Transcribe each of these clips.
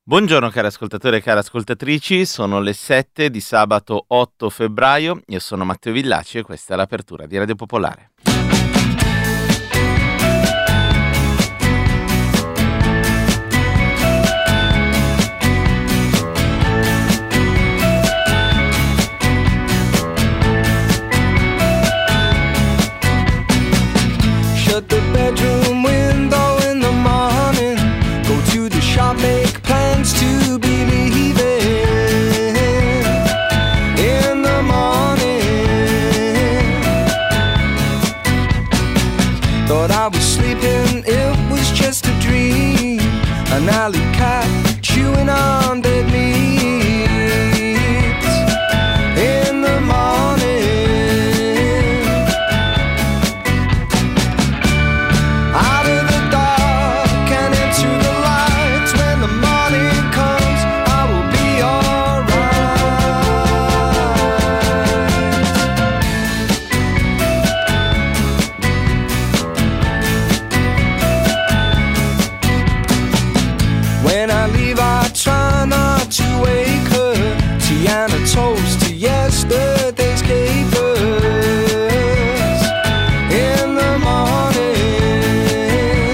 Buongiorno cari ascoltatori e cari ascoltatrici, sono le 7 di sabato 8 febbraio, io sono Matteo Villaci e questa è l'apertura di Radio Popolare. Shut the bedroom window in the morning, go to the shop, make plans to be leaving in the morning. Thought I was sleeping, it was just a dream, an alley cat chewing on dead meat in the morning. Out of the dark and into the lights, when the morning comes, I will be alright. When I leave, I try not to wake her. Tiana toast to yesterday's capers in the morning.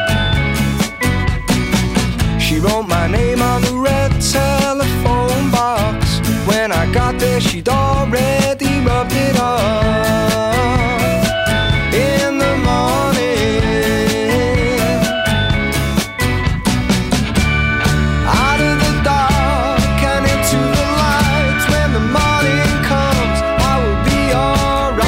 She wrote my name on the red telephone box. When I got there, she'd already rubbed it off in the morning. Out of the dark and into the lights, when the morning comes, I will be alright.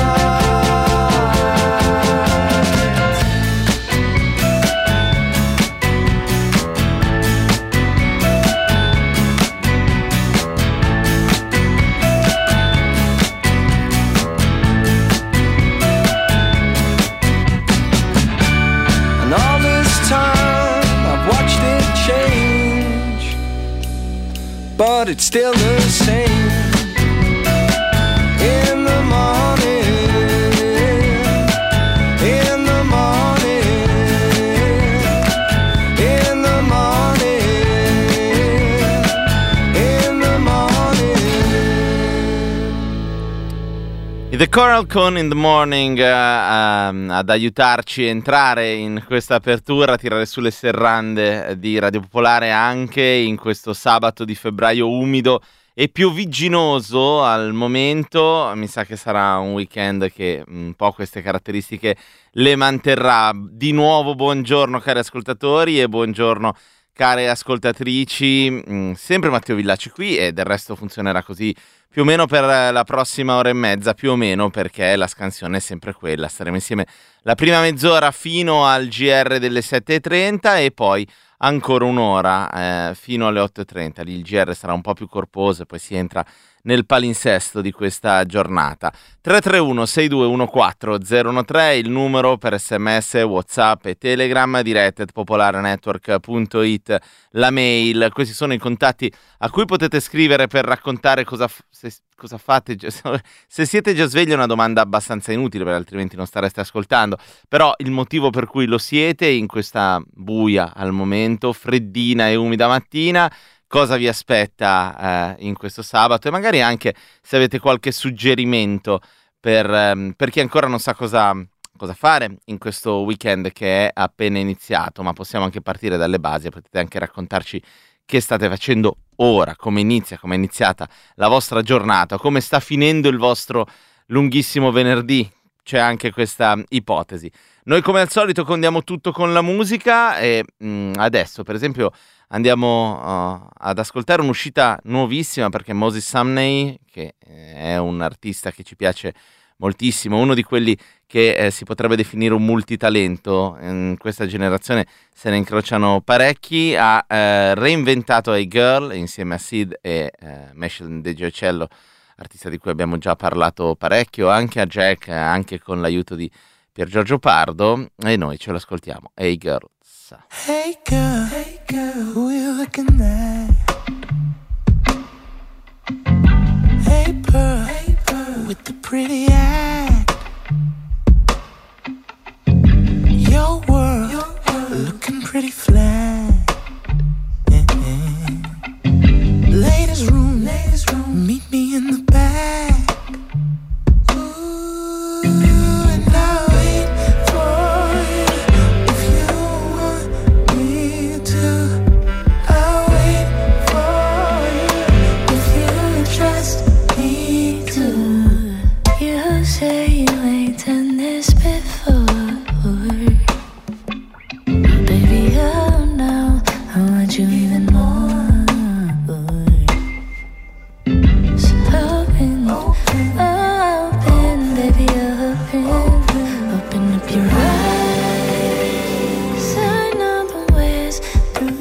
And all this time I've watched it change, but it's still the same in the morning, in the morning, in the morning, in the morning. The Coral Cone in the Morning ad aiutarci a entrare in questa apertura, a tirare sulle serrande di Radio Popolare anche in questo sabato di febbraio umido e piovigginoso al momento. Mi sa che sarà un weekend che un po' queste caratteristiche le manterrà. Di nuovo buongiorno cari ascoltatori e buongiorno care ascoltatrici, sempre Matteo Villaci qui e del resto funzionerà così più o meno per la prossima ora e mezza, più o meno, perché la scansione è sempre quella. Staremo insieme la prima mezz'ora fino al GR delle 7.30 e poi ancora un'ora fino alle 8.30. Lì il GR sarà un po' più corposo e poi si entra nel palinsesto di questa giornata. 331-6214-013 il numero per sms, whatsapp e telegram, diretta@popolarenetwork.it la mail. Questi sono i contatti a cui potete scrivere per raccontare cosa fate. Se siete già svegli è una domanda abbastanza inutile, perché altrimenti non stareste ascoltando, però il motivo per cui lo siete in questa buia al momento, freddina e umida mattina, cosa vi aspetta in questo sabato e magari anche se avete qualche suggerimento per chi ancora non sa cosa fare in questo weekend che è appena iniziato, ma possiamo anche partire dalle basi, potete anche raccontarci che state facendo ora, come è iniziata la vostra giornata, come sta finendo il vostro lunghissimo venerdì, c'è anche questa ipotesi. Noi come al solito condiamo tutto con la musica e adesso per esempio andiamo ad ascoltare un'uscita nuovissima, perché Moses Sumney, che è un artista che ci piace moltissimo, uno di quelli che si potrebbe definire un multitalento, in questa generazione se ne incrociano parecchi, ha reinventato Hey Girl insieme a Sid e Meshel Ndegeocello, artista di cui abbiamo già parlato parecchio, anche a Jack, anche con l'aiuto di Pier Giorgio Pardo, e noi ce lo ascoltiamo. Hey Girl. Hey girl, who you looking at? Hey pearl, with the pretty act. Your world looking pretty flat.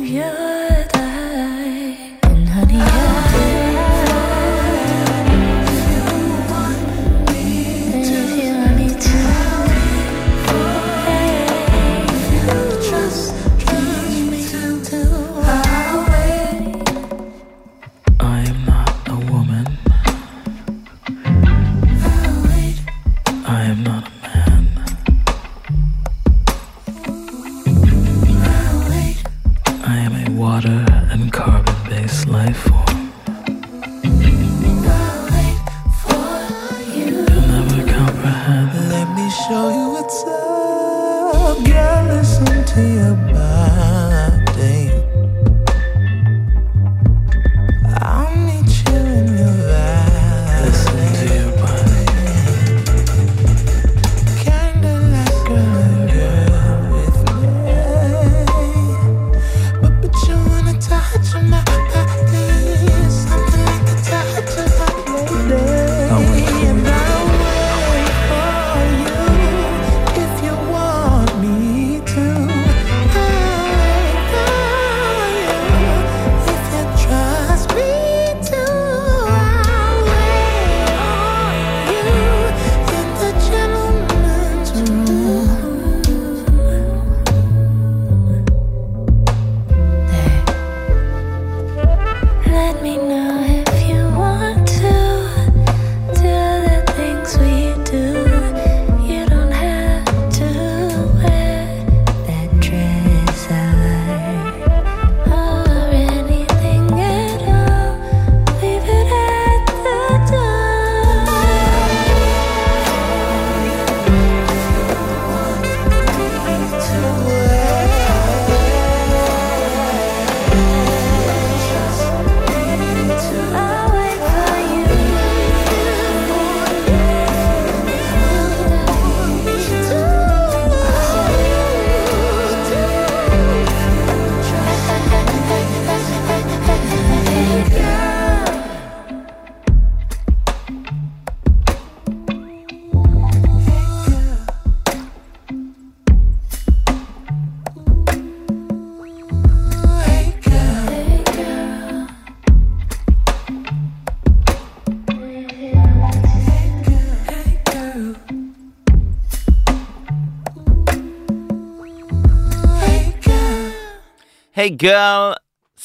Hey Girls,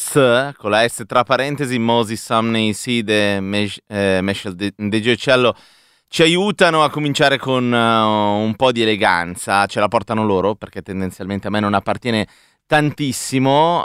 con la S tra parentesi, Moses Sumney, Sid e Meshel De Giocello ci aiutano a cominciare con un po' di eleganza, ce la portano loro perché tendenzialmente a me non appartiene tantissimo,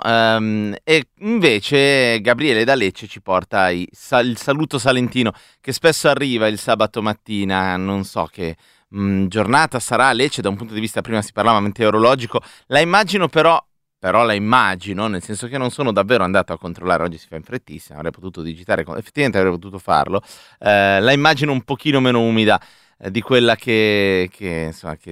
e invece Gabriele da Lecce ci porta il saluto salentino che spesso arriva il sabato mattina. Non so che giornata sarà a Lecce da un punto di vista, prima si parlava meteorologico, la immagino però la immagino, nel senso che non sono davvero andato a controllare, oggi si fa in frettissima, avrei potuto digitare, effettivamente avrei potuto farlo, la immagino un pochino meno umida di quella che insomma, che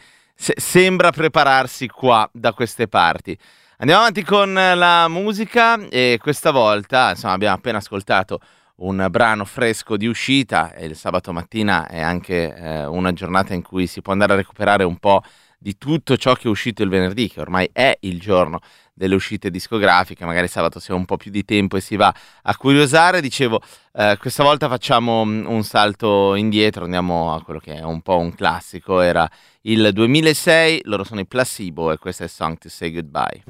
sembra prepararsi qua da queste parti. Andiamo avanti con la musica e questa volta insomma abbiamo appena ascoltato un brano fresco di uscita e il sabato mattina è anche una giornata in cui si può andare a recuperare un po' di tutto ciò che è uscito il venerdì, che ormai è il giorno delle uscite discografiche. Magari sabato si ha un po' più di tempo e si va a curiosare. Dicevo, questa volta facciamo un salto indietro, andiamo a quello che è un po' un classico, era il 2006, loro sono i Placebo e questo è Song to Say Goodbye.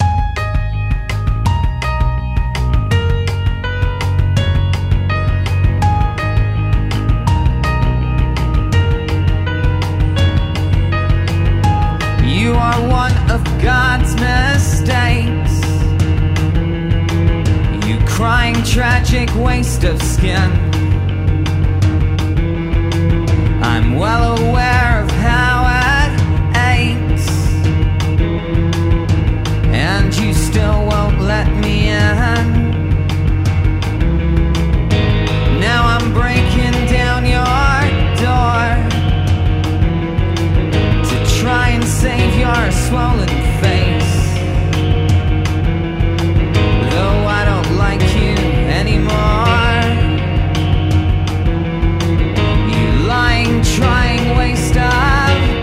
You are one of God's mistakes. You crying tragic waste of skin. I'm well aware of how it aches, and you still won't let me in. Now I'm breaking down your door to try and save your swollen face, though I don't like you anymore. You lying, trying waste of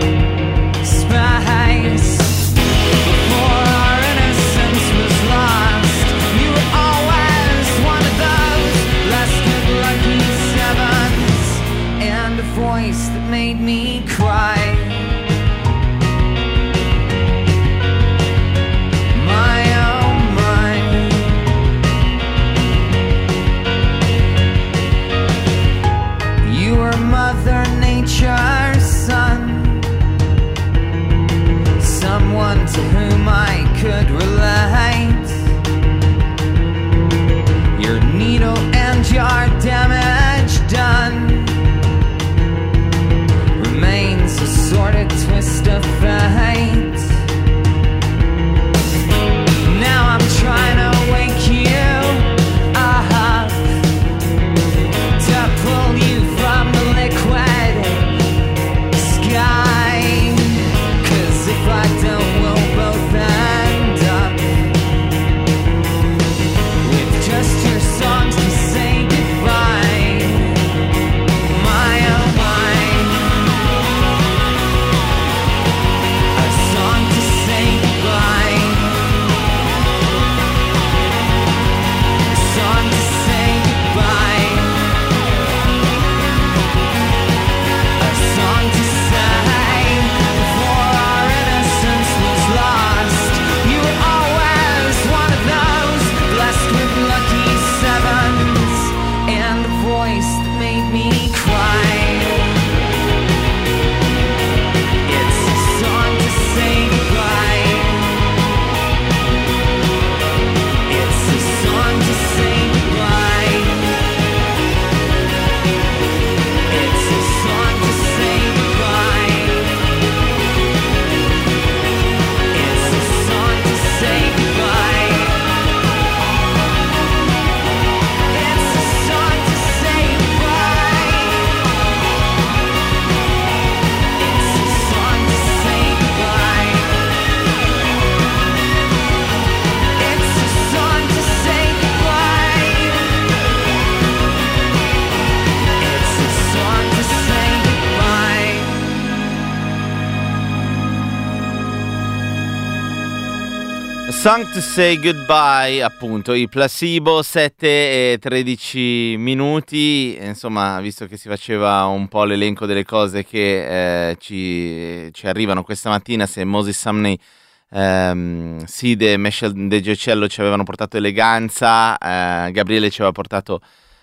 Song to Say Goodbye, appunto, i Placebo, 7 e 13 minuti, insomma, visto che si faceva un po' l'elenco delle cose che ci arrivano questa mattina, se Moses Sumney, Sid e Michel De Giocello ci avevano portato eleganza, Gabriele ci aveva portato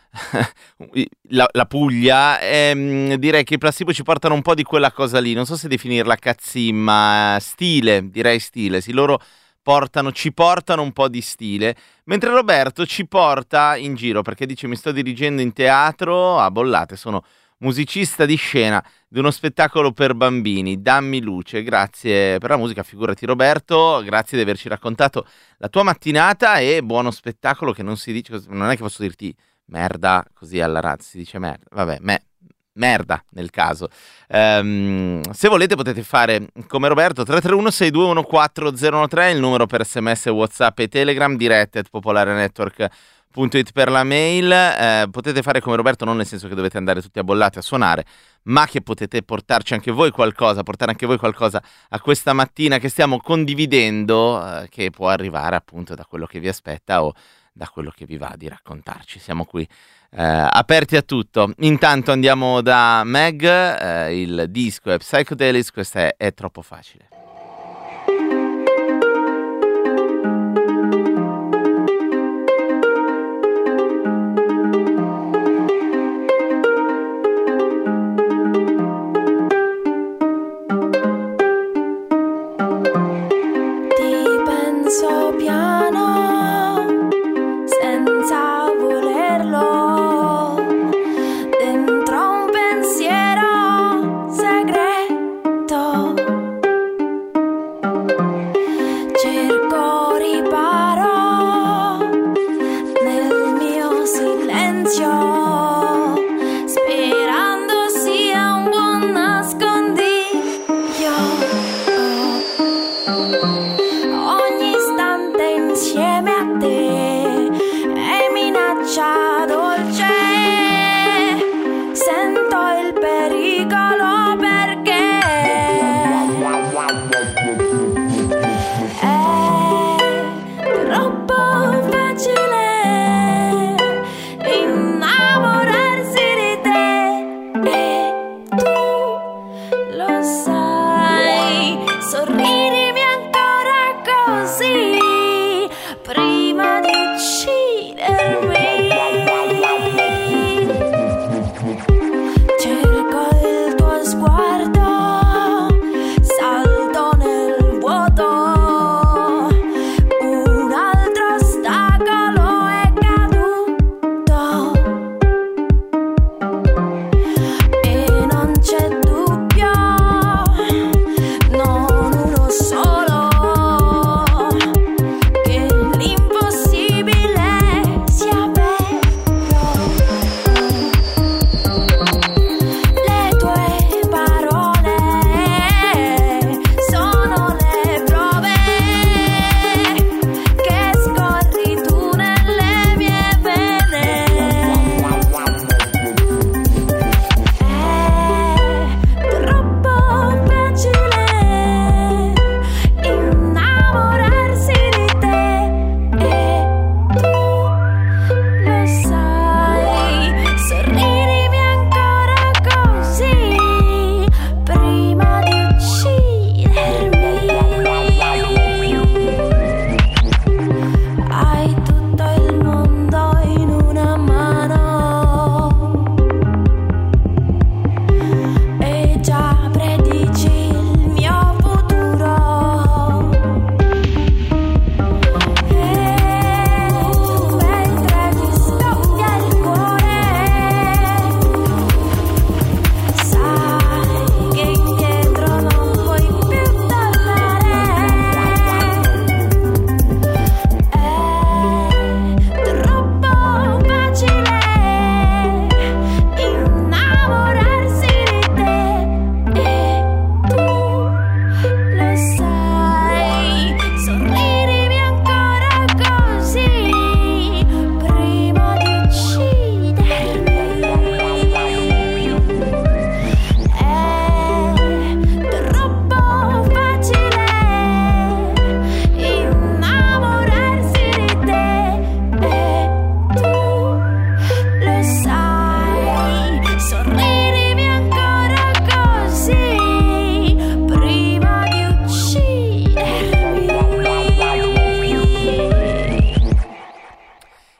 la Puglia, direi che i Placebo ci portano un po' di quella cosa lì, non so se definirla cazzim, ma stile, direi stile, sì, loro ci portano un po' di stile, mentre Roberto ci porta in giro perché dice: mi sto dirigendo in teatro a Bollate, sono musicista di scena di uno spettacolo per bambini, dammi luce. Grazie per la musica, figurati Roberto, grazie di averci raccontato la tua mattinata e buono spettacolo, che non si dice, non è che posso dirti merda così alla radio, si dice merda, vabbè, merda nel caso. Se volete potete fare come Roberto, 331-6214013, il numero per SMS, WhatsApp e Telegram, dirette@popolarenetwork.it per la mail. Potete fare come Roberto, non nel senso che dovete andare tutti a Bollate a suonare, ma che potete portarci anche voi qualcosa, portare anche voi qualcosa a questa mattina che stiamo condividendo, che può arrivare appunto da quello che vi aspetta o da quello che vi va di raccontarci. Siamo qui aperti a tutto. Intanto andiamo da Meg, il disco è Psychedelics, questa è troppo facile. Dentro un pensiero segreto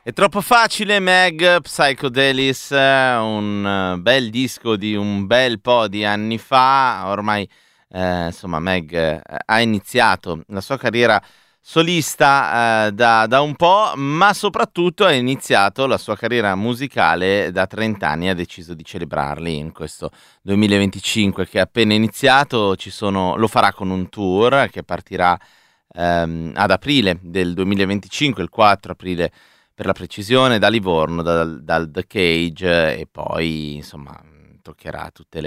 È troppo facile, Meg, Psychodelis, un bel disco di un bel po' di anni fa. Ormai, insomma, Meg ha iniziato la sua carriera solista da un po', ma soprattutto ha iniziato la sua carriera musicale da 30 anni e ha deciso di celebrarli in questo 2025 che è appena iniziato. Lo farà con un tour che partirà ad aprile del 2025, il 4 aprile per la precisione, da Livorno, dal The Cage, e poi insomma toccherà tutte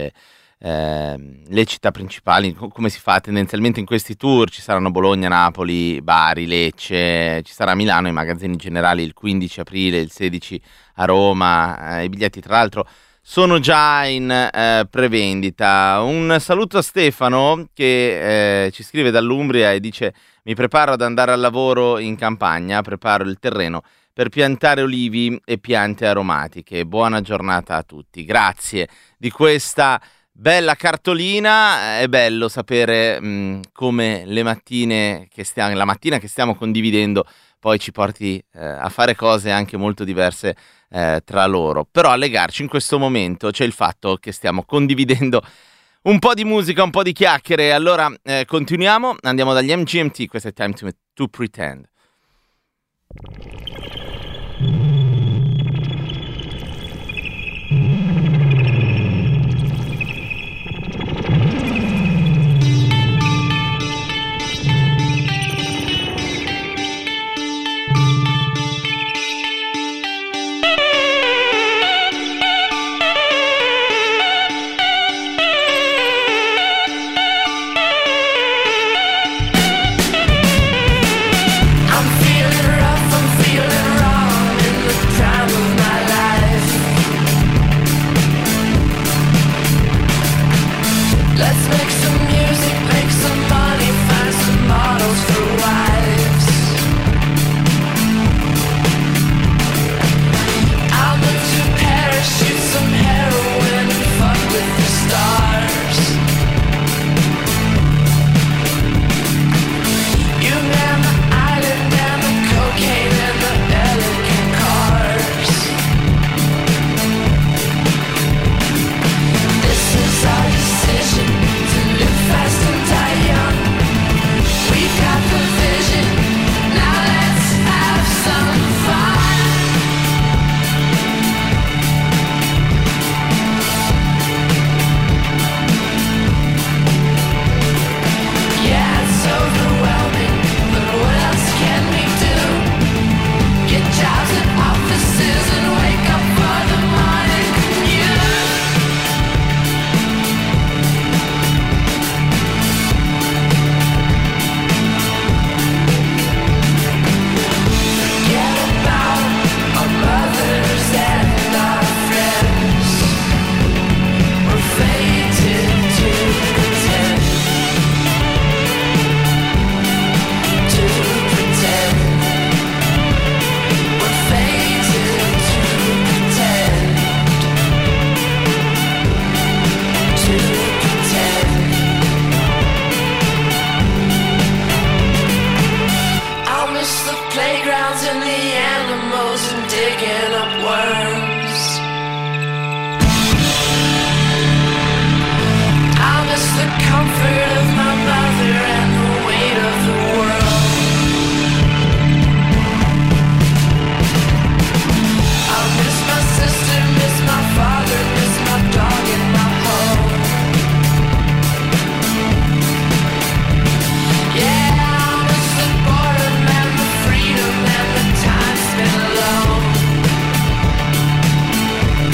le città principali, come si fa tendenzialmente in questi tour. Ci saranno Bologna, Napoli, Bari, Lecce, ci sarà Milano, i magazzini generali il 15 aprile, il 16 a Roma. I biglietti tra l'altro sono già in prevendita. Un saluto a Stefano che ci scrive dall'Umbria e dice: mi preparo ad andare al lavoro in campagna, preparo il terreno per piantare olivi e piante aromatiche. Buona giornata a tutti. Grazie di questa bella cartolina. È bello sapere come la mattina che stiamo condividendo poi ci porti a fare cose anche molto diverse tra loro. Però a legarci in questo momento c'è il fatto che stiamo condividendo un po' di musica, un po' di chiacchiere. Allora continuiamo, andiamo dagli MGMT. Questo è Time to Pretend.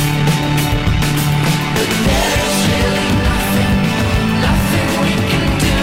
There's really nothing we can do.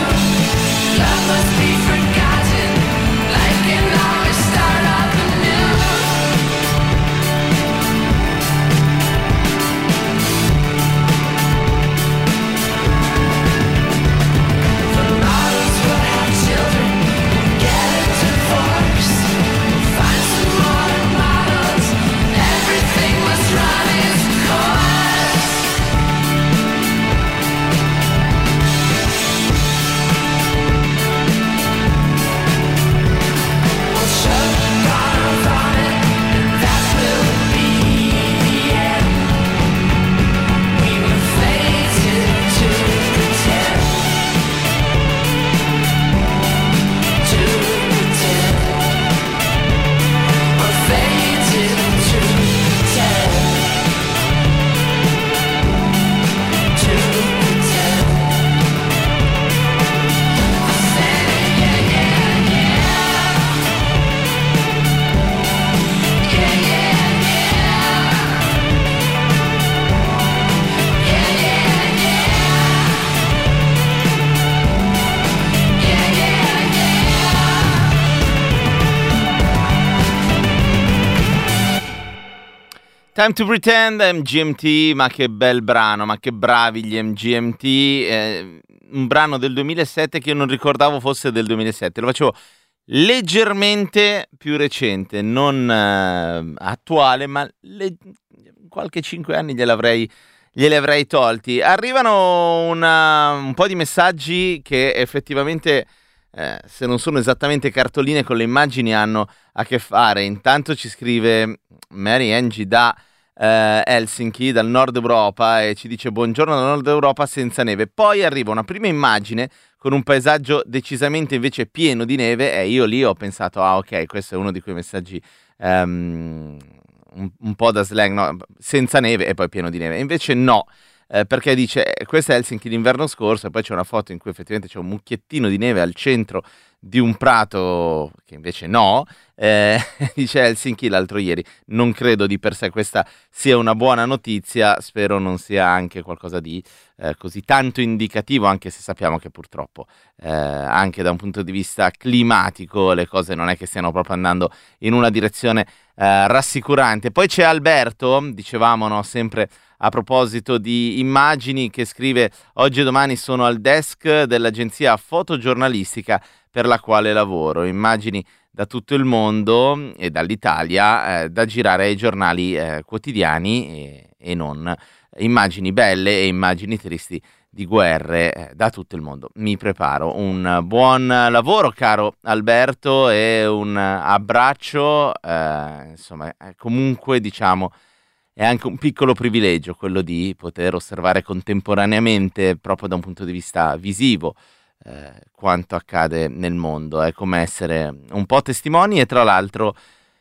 Time to Pretend, MGMT, ma che bel brano, ma che bravi gli MGMT, un brano del 2007 che io non ricordavo fosse del 2007, lo facevo leggermente più recente, non attuale, ma qualche 5 anni glieli avrei tolti. Arrivano un po' di messaggi che effettivamente, se non sono esattamente cartoline con le immagini, hanno a che fare. Intanto ci scrive Mary Angie da Helsinki, dal nord Europa, e ci dice: buongiorno dal nord Europa senza neve. Poi arriva una prima immagine con un paesaggio decisamente invece pieno di neve, e io lì ho pensato: ah, ok, questo è uno di quei messaggi un po' da slang, no? Senza neve e poi pieno di neve. Invece no, perché dice: questa è Helsinki l'inverno scorso, e poi c'è una foto in cui effettivamente c'è un mucchiettino di neve al centro di un prato che invece no. Dice Helsinki l'altro ieri. Non credo di per sé questa sia una buona notizia, spero non sia anche qualcosa di così tanto indicativo, anche se sappiamo che purtroppo anche da un punto di vista climatico le cose non è che stiano proprio andando in una direzione rassicurante. Poi c'è Alberto, dicevamo, no, sempre a proposito di immagini, che scrive: oggi e domani sono al desk dell'agenzia fotogiornalistica per la quale lavoro, immagini da tutto il mondo e dall'Italia da girare ai giornali quotidiani e non, immagini belle e immagini tristi di guerre da tutto il mondo. Mi preparo. Un buon lavoro, caro Alberto, e un abbraccio. Insomma, comunque diciamo è anche un piccolo privilegio quello di poter osservare contemporaneamente, proprio da un punto di vista visivo, quanto accade nel mondo. È come essere un po' testimoni e tra l'altro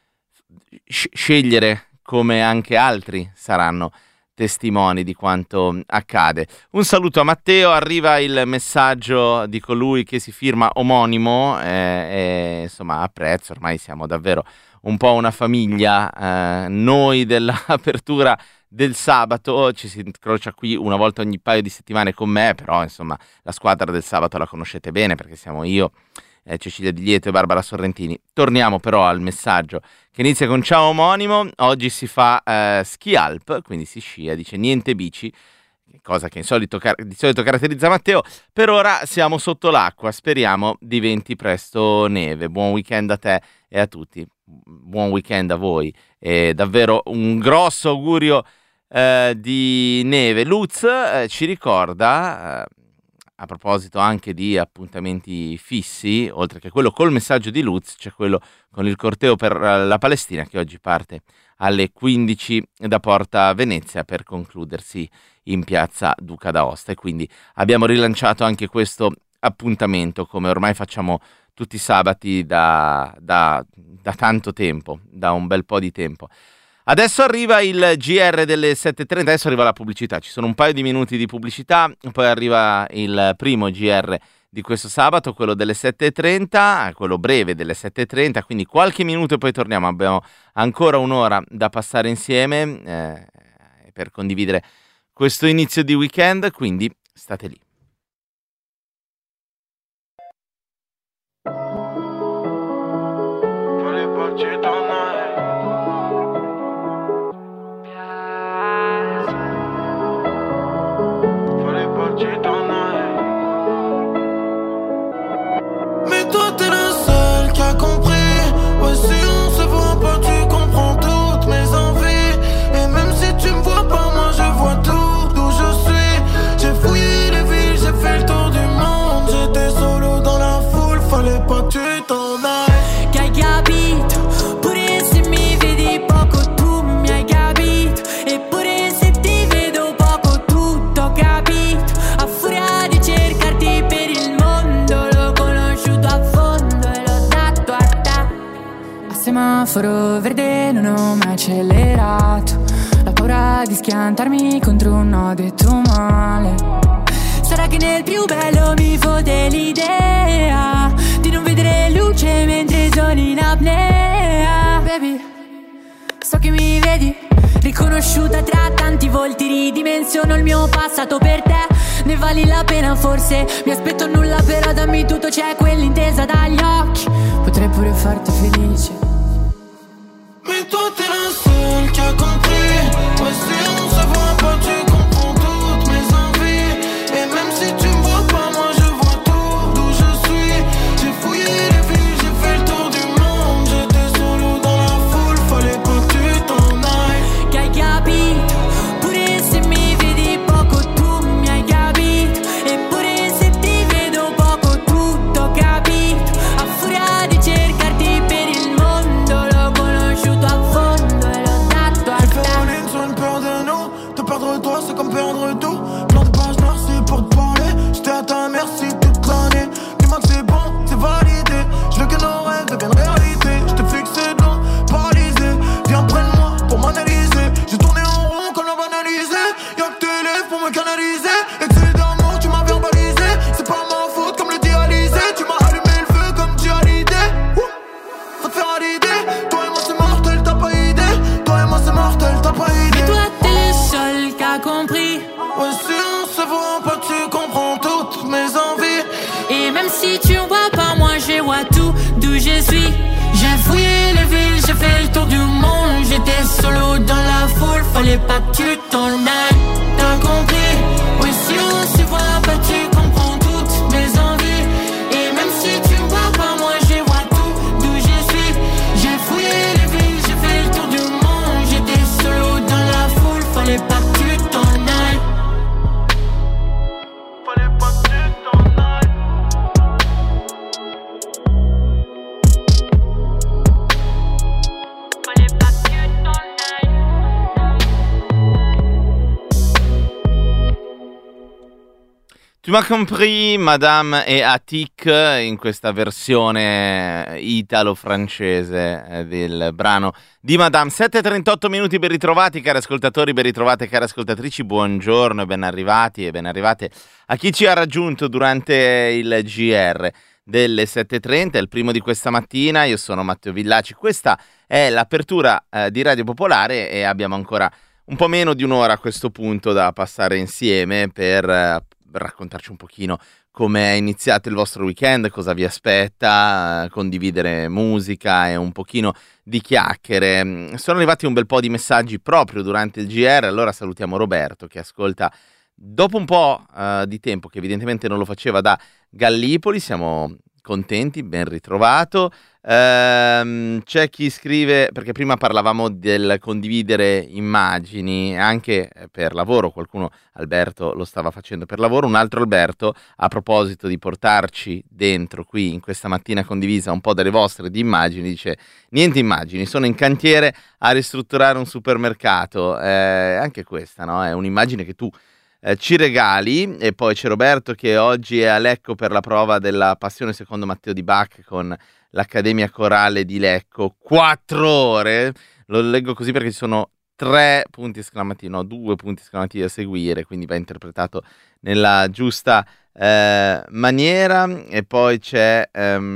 scegliere come anche altri saranno testimoni di quanto accade. Un saluto a Matteo. Arriva il messaggio di colui che si firma omonimo, e insomma apprezzo, ormai siamo davvero un po' una famiglia, noi dell'apertura del sabato. Ci si incrocia qui una volta ogni paio di settimane con me, però insomma la squadra del sabato la conoscete bene, perché siamo io, Cecilia Di Lieto e Barbara Sorrentini. Torniamo però al messaggio che inizia con: ciao omonimo, oggi si fa ski alp, quindi si scia, dice niente bici, cosa che di solito caratterizza Matteo. Per ora siamo sotto l'acqua, speriamo diventi presto neve. Buon weekend a te e a tutti, buon weekend a voi, e davvero un grosso augurio di neve. Lutz ci ricorda, a proposito anche di appuntamenti fissi, oltre che quello col messaggio di Lutz, c'è quello con il corteo per la Palestina, che oggi parte alle 15 da Porta Venezia per concludersi in piazza Duca d'Aosta, e quindi abbiamo rilanciato anche questo appuntamento, come ormai facciamo tutti i sabati da tanto tempo, da un bel po' di tempo. Adesso arriva il GR delle 7.30, adesso arriva la pubblicità, ci sono un paio di minuti di pubblicità, poi arriva il primo GR di questo sabato, quello delle 7.30, quello breve delle 7.30, quindi qualche minuto e poi torniamo. Abbiamo ancora un'ora da passare insieme per condividere questo inizio di weekend, quindi state lì. Mais toi t'es le seul qui a compris. Ouais, si on se voit pas, tu comprends toutes mes envies. Et même si tu me vois pas, moi je vois tout. D'où je suis, j'ai fouillé les villes, j'ai fait le tour du monde. J'étais solo dans la foule, fallait pas que tu t'en ailles. Che hai capito, pure se mi vedi poco tu mi hai capito. Eppure se ti vedo poco tutto ho capito. A furia di cercarti per il mondo l'ho conosciuto a fondo e l'ho dato a te. A semaforo verde non ho mai accelerato. La paura di schiantarmi contro un no detto male. Sarà che nel più bello mi fode l'idea di non vedere luce mentre sono in apnea. Baby, so che mi vedi riconosciuta tra tanti volti, ridimensiono il mio passato per te. Ne vali la pena forse, mi aspetto nulla però dammi tutto, c'è quell'intesa dagli occhi, potrei pure farti felice. Mais toi t'es le seul qui a compris. d'où je suis. J'ai fouillé les villes, j'ai fait le tour du monde. J'étais solo dans la foule, fallait pas que tu t'en ailles. T'as compris? Oui, si on se voit pas, tu comprends toutes mes envies. Et même si tu me vois pas, moi je vois tout d'où je suis. J'ai fouillé les villes, j'ai fait le tour du monde. J'étais solo dans la foule, fallait pas que tu t'en ailles. Fallait pas que tu t'en ailles. Fallait pas que tu t'en ailles. Tu m'as compris, Madame e Atik, in questa versione italo-francese del brano di Madame. 7:38 minuti, ben ritrovati cari ascoltatori, ben ritrovate cari ascoltatrici, buongiorno e ben arrivati e ben arrivate a chi ci ha raggiunto durante il GR delle 7:30, il primo di questa mattina. Io sono Matteo Villaci, questa è l'apertura di Radio Popolare e abbiamo ancora un po' meno di un'ora a questo punto da passare insieme per raccontarci un pochino come è iniziato il vostro weekend, cosa vi aspetta, condividere musica e un pochino di chiacchiere. Sono arrivati un bel po' di messaggi proprio durante il GR, allora salutiamo Roberto che ascolta dopo un po' di tempo, che evidentemente non lo faceva da Gallipoli. Siamo contenti, ben ritrovato. C'è chi scrive, perché prima parlavamo del condividere immagini anche per lavoro, qualcuno, Alberto, lo stava facendo per lavoro, un altro Alberto, a proposito di portarci dentro qui in questa mattina condivisa un po' delle vostre di immagini, dice: niente immagini, sono in cantiere a ristrutturare un supermercato. Anche questa, no? È un'immagine che tu ci regali. E poi c'è Roberto che oggi è a Lecco per la prova della Passione secondo Matteo di Bach con l'Accademia Corale di Lecco. 4 ore, lo leggo così perché ci sono 2 punti esclamativi da seguire, quindi va interpretato nella giusta maniera. E poi c'è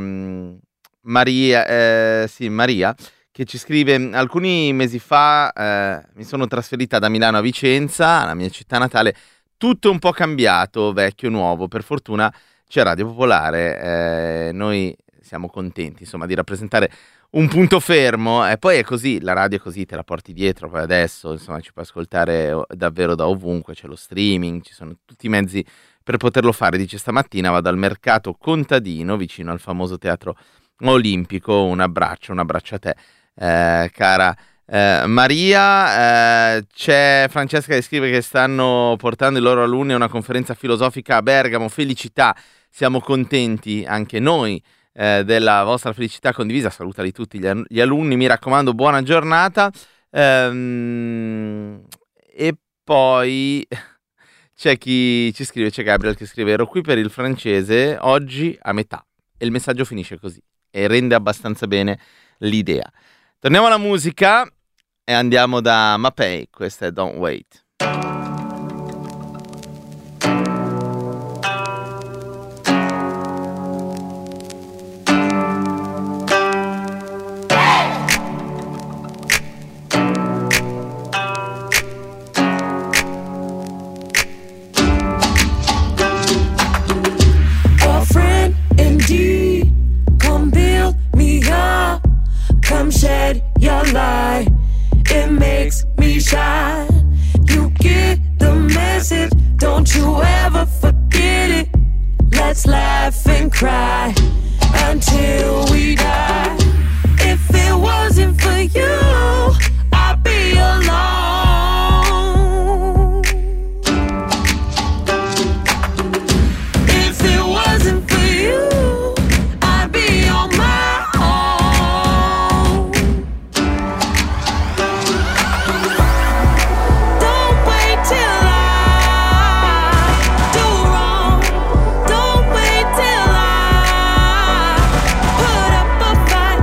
Maria che ci scrive: alcuni mesi fa mi sono trasferita da Milano a Vicenza, la mia città natale. Tutto un po' cambiato, vecchio, nuovo. Per fortuna c'è Radio Popolare, noi siamo contenti, insomma, di rappresentare un punto fermo. E poi è così, la radio è così, te la porti dietro. Poi adesso, insomma, ci puoi ascoltare davvero da ovunque, c'è lo streaming, ci sono tutti i mezzi per poterlo fare. Dice: stamattina vado al mercato contadino vicino al famoso teatro olimpico. Un abbraccio a te, cara Maria. C'è Francesca che scrive che stanno portando i loro alunni a una conferenza filosofica a Bergamo. Felicità, siamo contenti anche noi della vostra felicità condivisa. Salutali tutti gli alunni, mi raccomando, buona giornata. E poi c'è chi ci scrive, c'è Gabriel che scrive: ero qui per il francese, oggi a metà. E il messaggio finisce così e rende abbastanza bene l'idea. Torniamo alla musica e andiamo da Mapei. Questa è Don't Wait. A friend indeed, come build me up, come shed your light. It makes me shine. You get the message, don't you ever forget it. Let's laugh and cry until we die. If it wasn't for you, I'd be alone. If it wasn't for you, I'd be on my own. Don't wait till I do wrong. Don't wait till I put up a fight.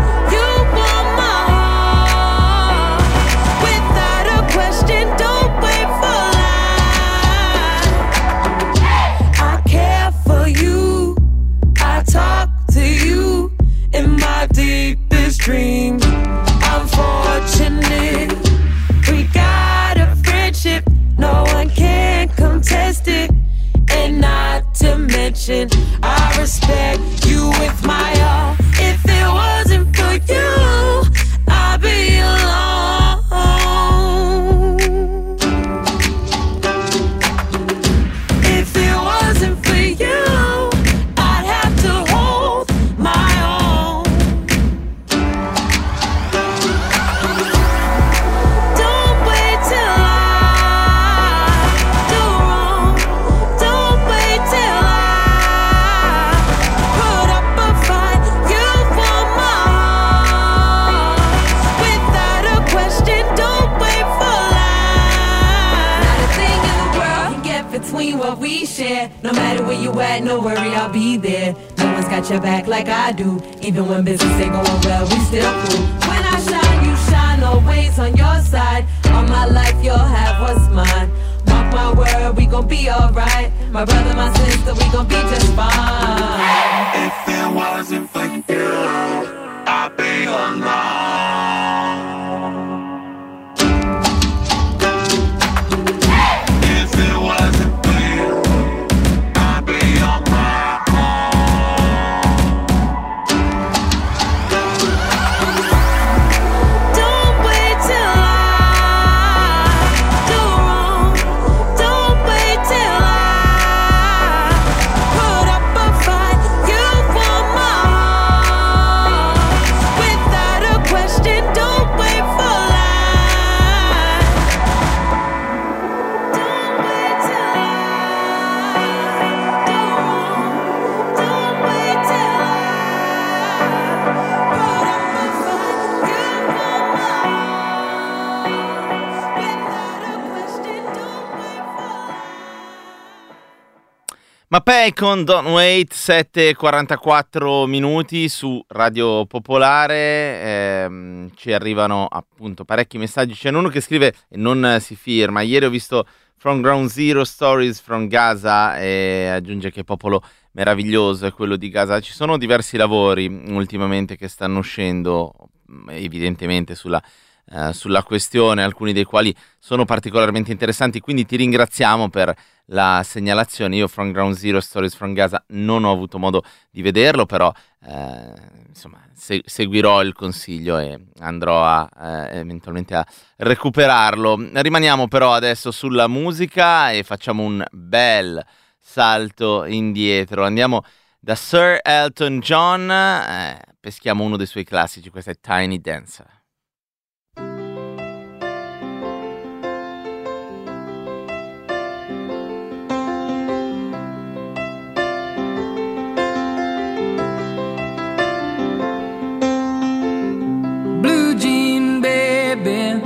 what we share. No matter where you at, no worry, I'll be there. No one's got your back like I do. Even when business ain't going well, we still cool. When I shine, you shine, always on your side. All my life, you'll have what's mine. Mark my word, we gon' be alright. My brother, my sister, we gon' be just fine. If it wasn't for you, I'd be alone. If it wasn't for you, I'd be on my own. Don't wait till I do wrong. Don't wait till I put up a fight. You want my heart without a question. Don't wait for life. Don't wait till I do wrong. Don't wait till I put up a fight. You want my heart without a question. Don't wait for life. Mapei con Don't Wait, 7:44 minuti su Radio Popolare. Ci arrivano appunto parecchi messaggi. C'è uno che scrive e non si firma: ieri ho visto From Ground Zero Stories from Gaza, e aggiunge che popolo meraviglioso è quello di Gaza. Ci sono diversi lavori ultimamente che stanno uscendo evidentemente sulla questione, alcuni dei quali sono particolarmente interessanti, quindi ti ringraziamo per la segnalazione. Io From Ground Zero Stories from Gaza non ho avuto modo di vederlo, però insomma seguirò il consiglio e andrò eventualmente a recuperarlo. Rimaniamo però adesso sulla musica e facciamo un bel salto indietro, andiamo da Sir Elton John, peschiamo uno dei suoi classici, questo è Tiny Dancer. Blue jean baby,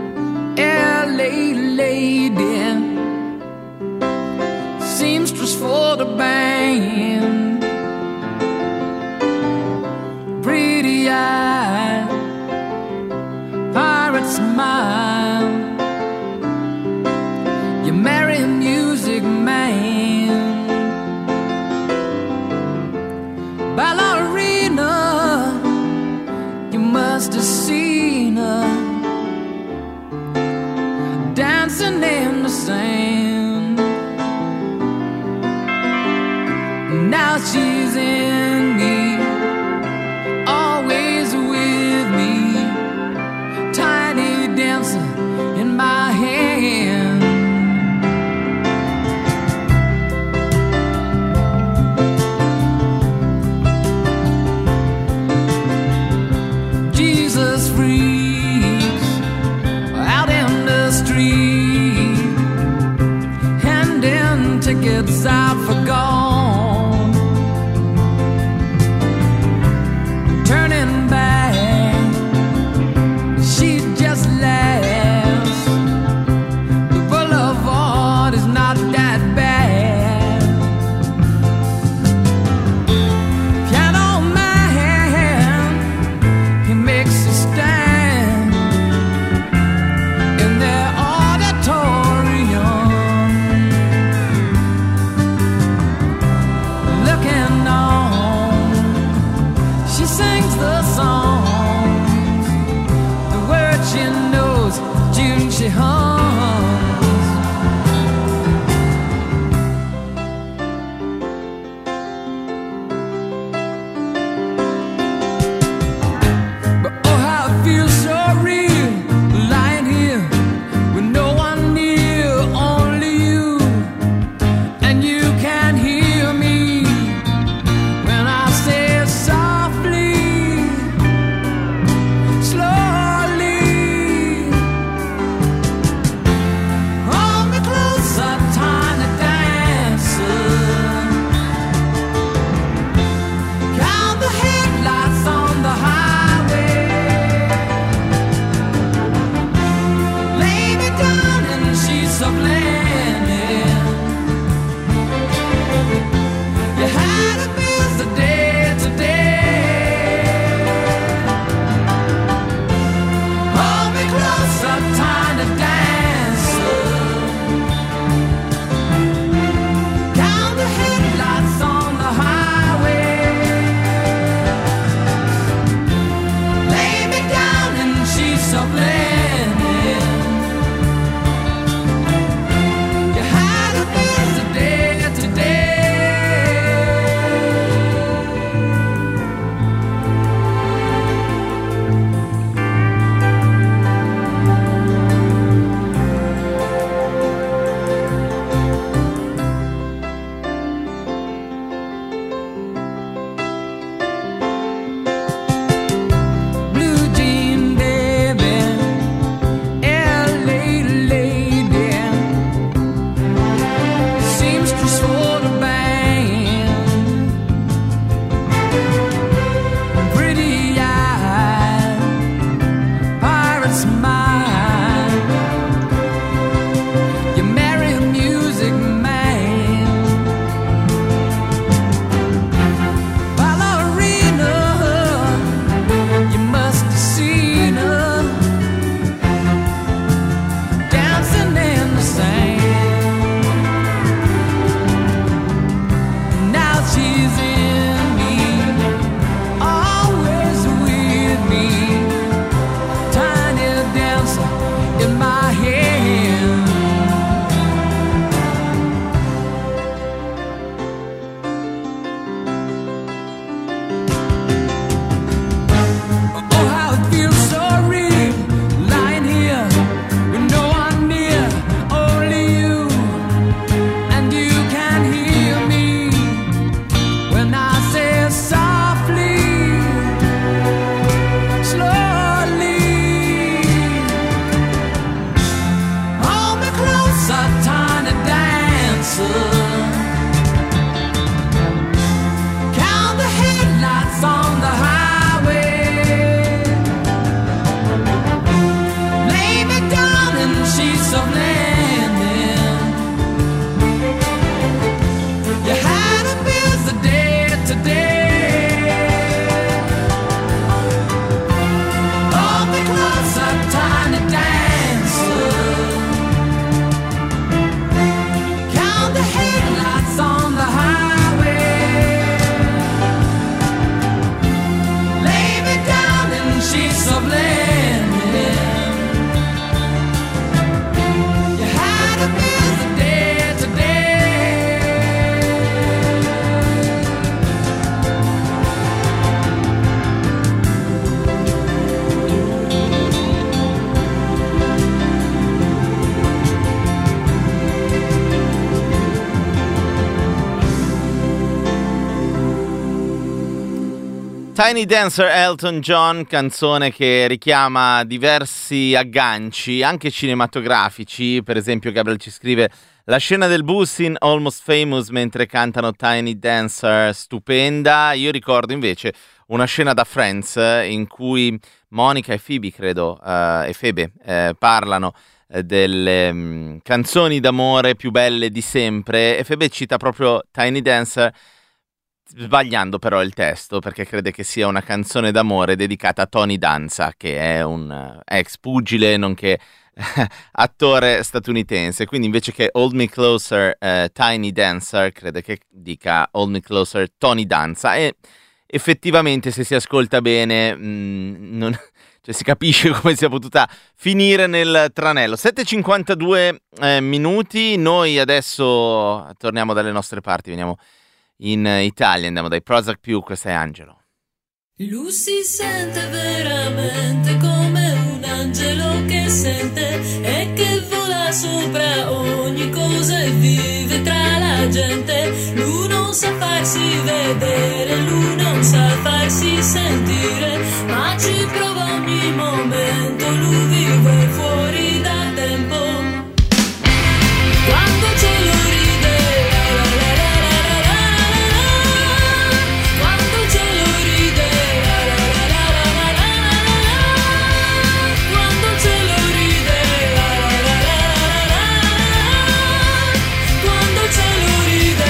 LA lady, seamstress for the band, pretty eye, pirate smile, you marry a music man, ballerina, you must have seen her dancing in the sand. Now she's in me, always with me, tiny dancer in my hand. Jesus freaks out in the street, handing tickets out for gone, turning back, she just laughs. The boulevard is not that bad. Piano man, he makes a stand in their auditorium. of landing. You had a busy day today. Blue jean baby, LA lady, seamstress for the band, pretty eyed, pirate smile. You marry a music man, ballerina. You must have seen her dancing in the sand. Now she's in me, always with me, tiny dancer in my hand. Oh, how it feels so real, lying here with no one near, only you, and you can hear me when I say softly, slowly. Hold me closer, tiny dancer. Count the headlights on the highway. Lay me down in sheets of landing. You had a busy day today. Hold me closer, tiny dancer. Count the headlights on the highway. Lay me down in sheets of landing. You had a busy day today. Tiny Dancer, Elton John, canzone che richiama diversi agganci, anche cinematografici. Per esempio Gabriel ci scrive la scena del bus in Almost Famous mentre cantano Tiny Dancer, stupenda. Io ricordo invece una scena da Friends in cui Monica e Phoebe, credo, e Phoebe parlano delle canzoni d'amore più belle di sempre, e Phoebe cita proprio Tiny Dancer, sbagliando però il testo, perché crede che sia una canzone d'amore dedicata a Tony Danza, che è un ex pugile nonché attore statunitense. Quindi invece che Hold Me Closer Tiny Dancer, crede che dica Hold Me Closer Tony Danza, e effettivamente se si ascolta bene cioè si capisce come sia potuta finire nel tranello. 7:52 minuti, noi adesso torniamo dalle nostre parti, veniamo in Italia, andiamo dai Prozac Più, questo è Angelo. Lui si sente veramente come un angelo che sente e che vola sopra ogni cosa e vive tra la gente. Lui non sa farsi vedere, lui non sa farsi sentire, ma ci prova ogni momento, lui vive fuori dal tempo. Quando ce lo ride, quando ce lo ride, quando ce lo ride, quando ce lo ride.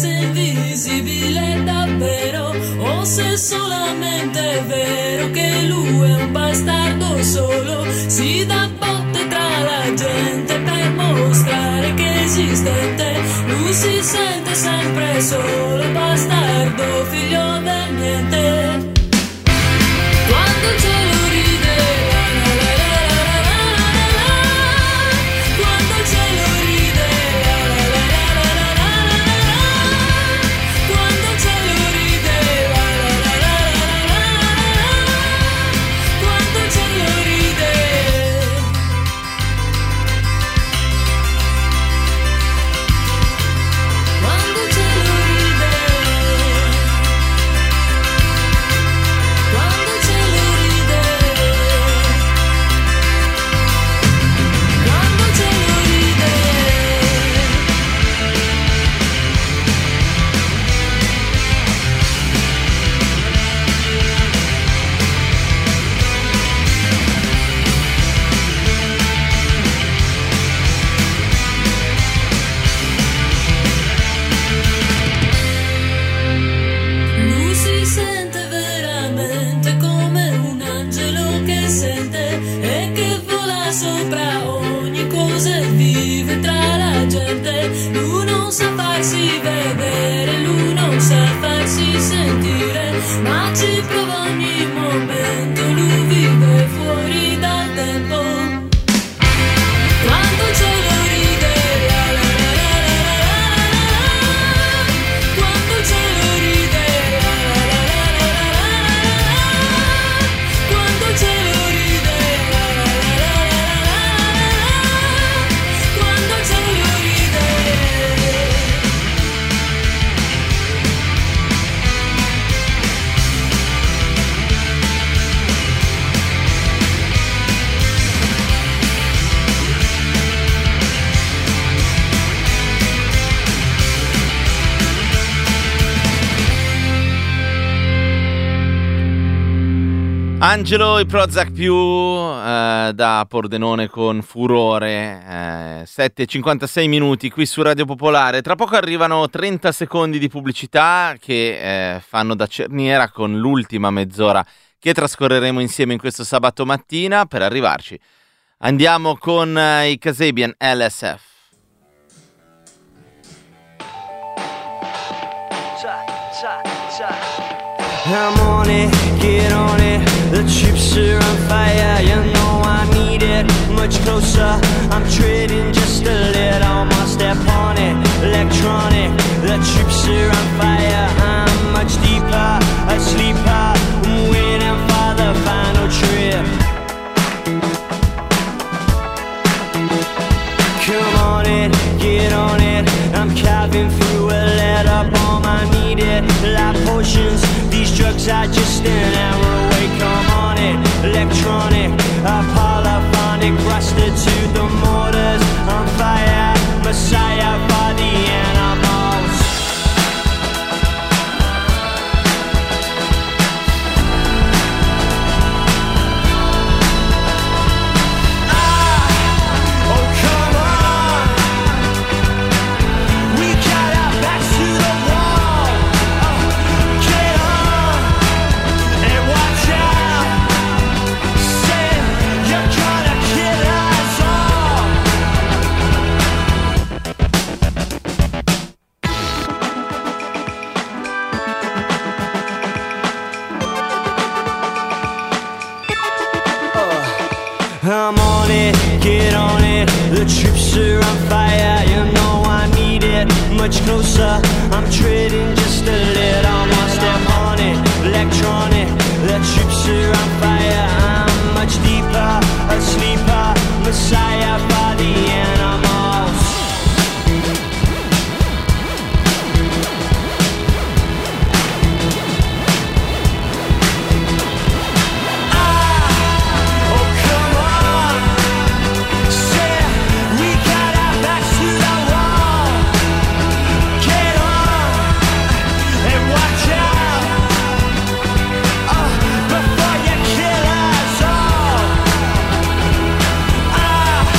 invisibile davvero, o se solamente è vero che lui è un bastardo solo, si dà botte tra la gente per mostrare che è esistente. Lui si sente sempre solo, bastardo, figlio del niente. Quando il cielo ride, la la la la la la la la. Quando il cielo ride, la la la la la la la la. Quando il cielo ride, la la la la la la la. Quando il cielo ride. Quando il cielo ride. Quando il cielo ride. Quando il cielo ride. Lui si sente veramente come un angelo che sente e che vola sopra ogni cosa e vive tra la gente. Lui non sa farsi vedere, lui non sa farsi sentire, ma ci prova ogni momento, lui vive fuori dal tempo. Quando il cielo ride, la la la la la la la. Quando il cielo ride, la la la la la la la. Quando il cielo ride, la la la la la la. Quando il cielo ride. Angelo e Prozac più da Pordenone con furore, 7:56 minuti qui su Radio Popolare. Tra poco arrivano 30 secondi di pubblicità che fanno da cerniera con l'ultima mezz'ora che trascorreremo insieme in questo sabato mattina. Per arrivarci andiamo con i Kasabian LSF. I'm on it, get on it. The troops are on fire, you know I need it. Much closer, I'm treading just a little more. Step on it, electronic. The troops are on fire, I'm much deeper, a sleeper. I'm waiting for the final trip. Come on it, get on it. I'm carving through a letter bomb, I need it. Like potions, these drugs are just an hour away. Come on it, electronic, polyphonic, rusted to the mortars. On fire, messiah for the animals. Oh come on, we got our backs to the wall. Get on and watch out. Say you're gonna kill us all. I'm on it, get on it. The troops are on fire, you know I need it. Much closer, I'm treading just a little more. Step on it, electronic. The troops are on fire, I'm much deeper, a sleeper, messiah for the animals. Oh come on, say we got our backs to the wall. Get on and watch out, before you kill us all.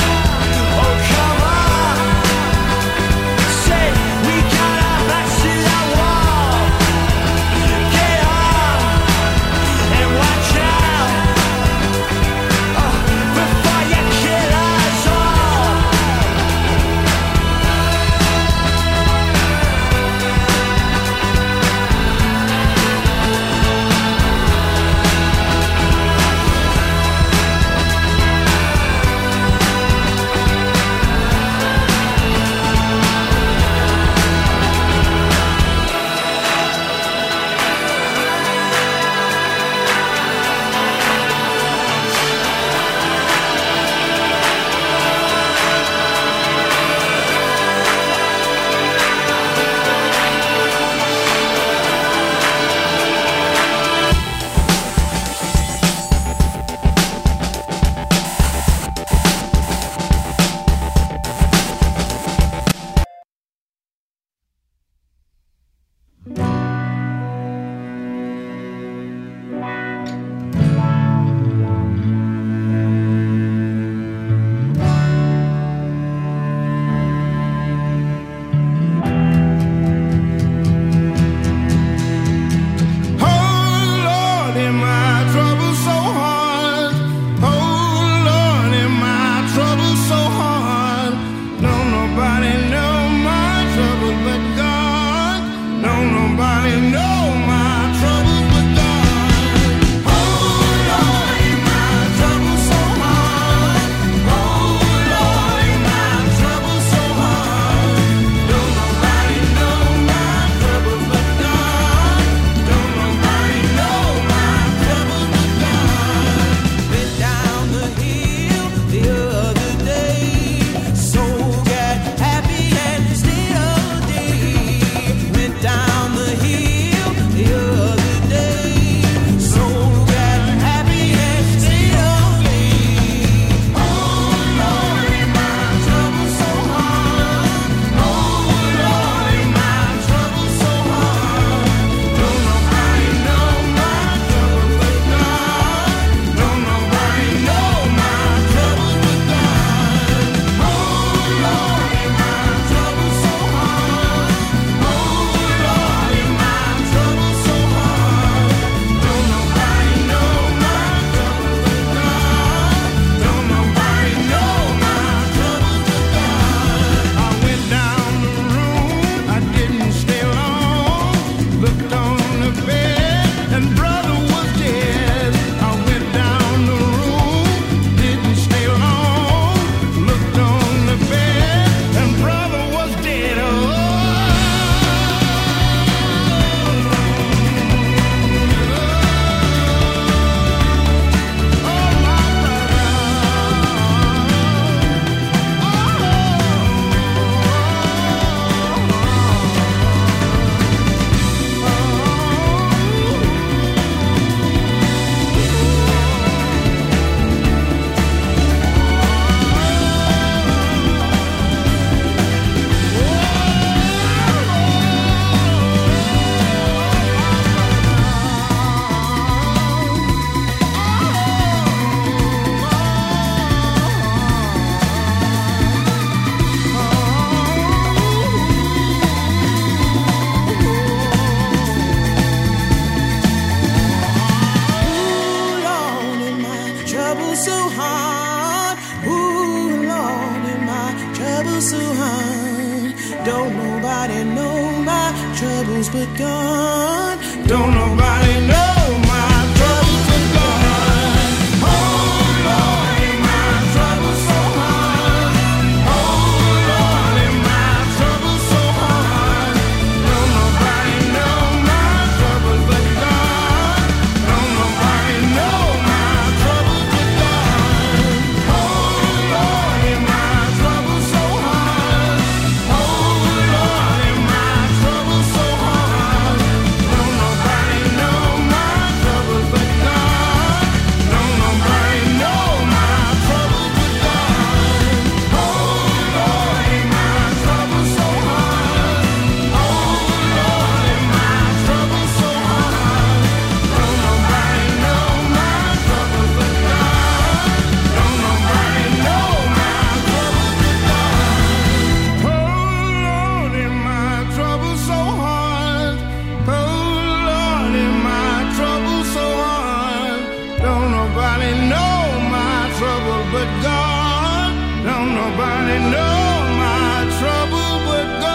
troubles but gone. Don't nobody know my troubles but gone. Oh Lord, my troubles so hard. Oh Lord, my troubles so hard. Don't nobody know my troubles but gone. Don't nobody know my troubles but gone. Oh Lord, my troubles so hard. Oh Lord, my troubles so hard. Don't nobody know my troubles but gone. Don't nobody know my troubles but gone. Oh Lord, my troubles so hard. Oh Lord, my troubles so hard. Don't nobody know my troubles but gone. Don't nobody know my troubles but gone. Oh Lord, my troubles so hard. Oh Lord, my troubles so hard. Don't nobody know my trouble but God. Don't nobody know my trouble but God.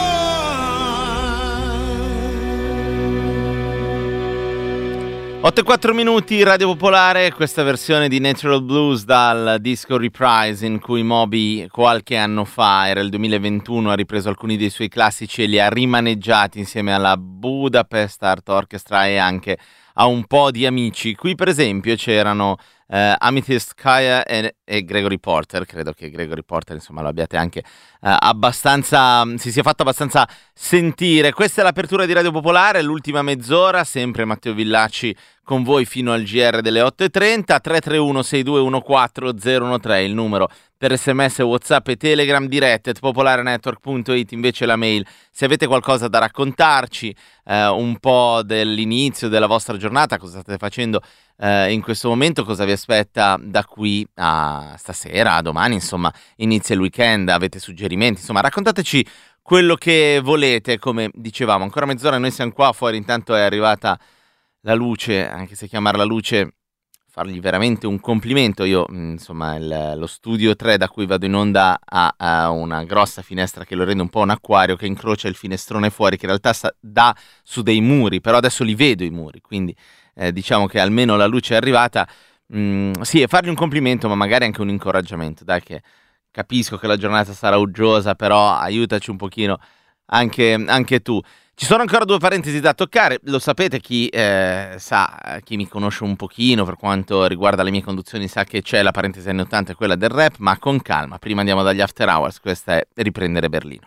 8:04 minuti, Radio Popolare, questa versione di Natural Blues dal disco Reprise in cui Moby qualche anno fa, era il 2021, ha ripreso alcuni dei suoi classici e li ha rimaneggiati insieme alla Budapest Art Orchestra e anche a un po' di amici. Qui per esempio c'erano Amethyst Kaya e Gregory Porter. Credo che Gregory Porter insomma lo abbiate anche abbastanza, si sia fatto abbastanza sentire. Questa è l'apertura di Radio Popolare, l'ultima mezz'ora, sempre Matteo Villacci con voi fino al GR delle 8:30. 331-6214-013 il numero per SMS, WhatsApp e Telegram, dirette @popolarenetwork.it invece la mail. Se avete qualcosa da raccontarci, un po' dell'inizio della vostra giornata, cosa state facendo in questo momento, cosa vi aspetta da qui a stasera, a domani, insomma inizia il weekend, avete suggerimenti, insomma raccontateci quello che volete. Come dicevamo, ancora mezz'ora, noi siamo qua, fuori intanto è arrivata la luce, anche se chiamarla luce, fargli veramente un complimento. Io insomma lo studio 3 da cui vado in onda ha una grossa finestra che lo rende un po' un acquario, che incrocia il finestrone fuori, che in realtà dà su dei muri, però adesso li vedo i muri, quindi diciamo che almeno la luce è arrivata. Sì, e fargli un complimento, ma magari anche un incoraggiamento, dai, che capisco che la giornata sarà uggiosa, però aiutaci un pochino anche tu. Ci sono ancora due parentesi da toccare, lo sapete, chi chi mi conosce un pochino per quanto riguarda le mie conduzioni sa che c'è la parentesi anni 80 e quella del rap, ma con calma, prima andiamo dagli After Hours, questa è Riprendere Berlino.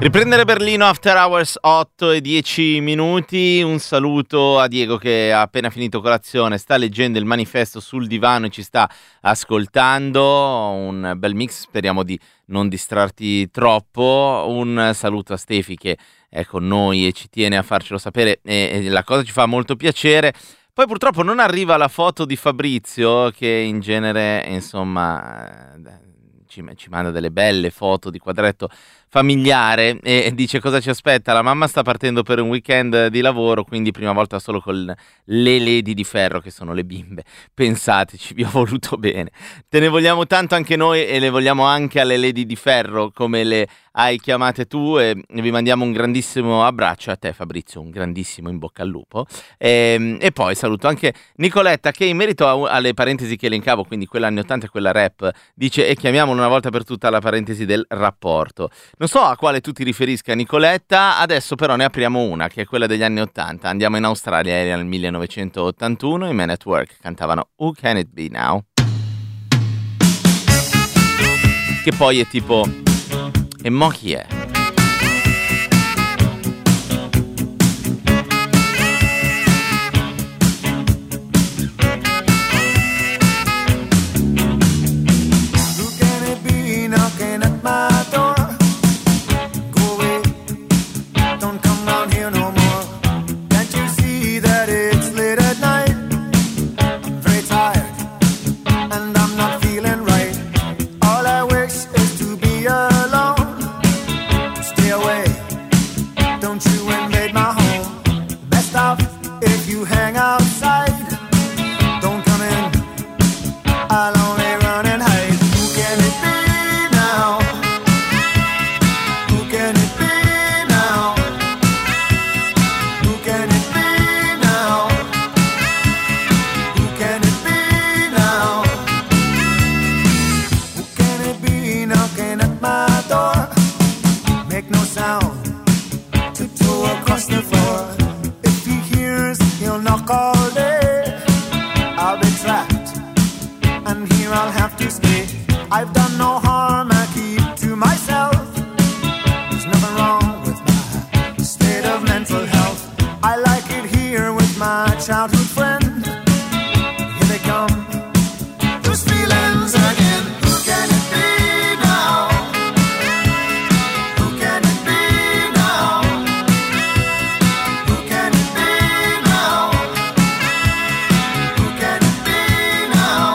Riprendere Berlino After Hours 8:10. Un saluto a Diego che ha appena finito colazione, sta leggendo il manifesto sul divano e ci sta ascoltando. Un bel mix, speriamo di non distrarti troppo. Un saluto a Stefi che è con noi e ci tiene a farcelo sapere e la cosa ci fa molto piacere. Poi purtroppo non arriva la foto di Fabrizio che in genere insomma ci manda delle belle foto di quadretto familiare e dice cosa ci aspetta. La mamma sta partendo per un weekend di lavoro, quindi prima volta solo con le lady di ferro che sono le bimbe. Pensateci, vi ho voluto bene. Te ne vogliamo tanto anche noi e le vogliamo anche alle lady di ferro come le hai chiamate tu e vi mandiamo un grandissimo abbraccio a te Fabrizio, un grandissimo in bocca al lupo e poi saluto anche Nicoletta che in merito alle parentesi che elencavo, quindi quella anni 80 e quella rap, dice e chiamiamolo una volta per tutta la parentesi del rapporto. Non so a quale tu ti riferisca Nicoletta, adesso però ne apriamo una che è quella degli anni 80. Andiamo in Australia, era nel 1981, i Men at Work cantavano Who Can It Be Now? Che poi è tipo e mo chi è? I've done no harm, I keep to myself. There's nothing wrong with my state of mental health. I like it here with my childhood friend. Here they come, those feelings again. Who can it be now? Who can it be now? Who can it be now? Who can it be now?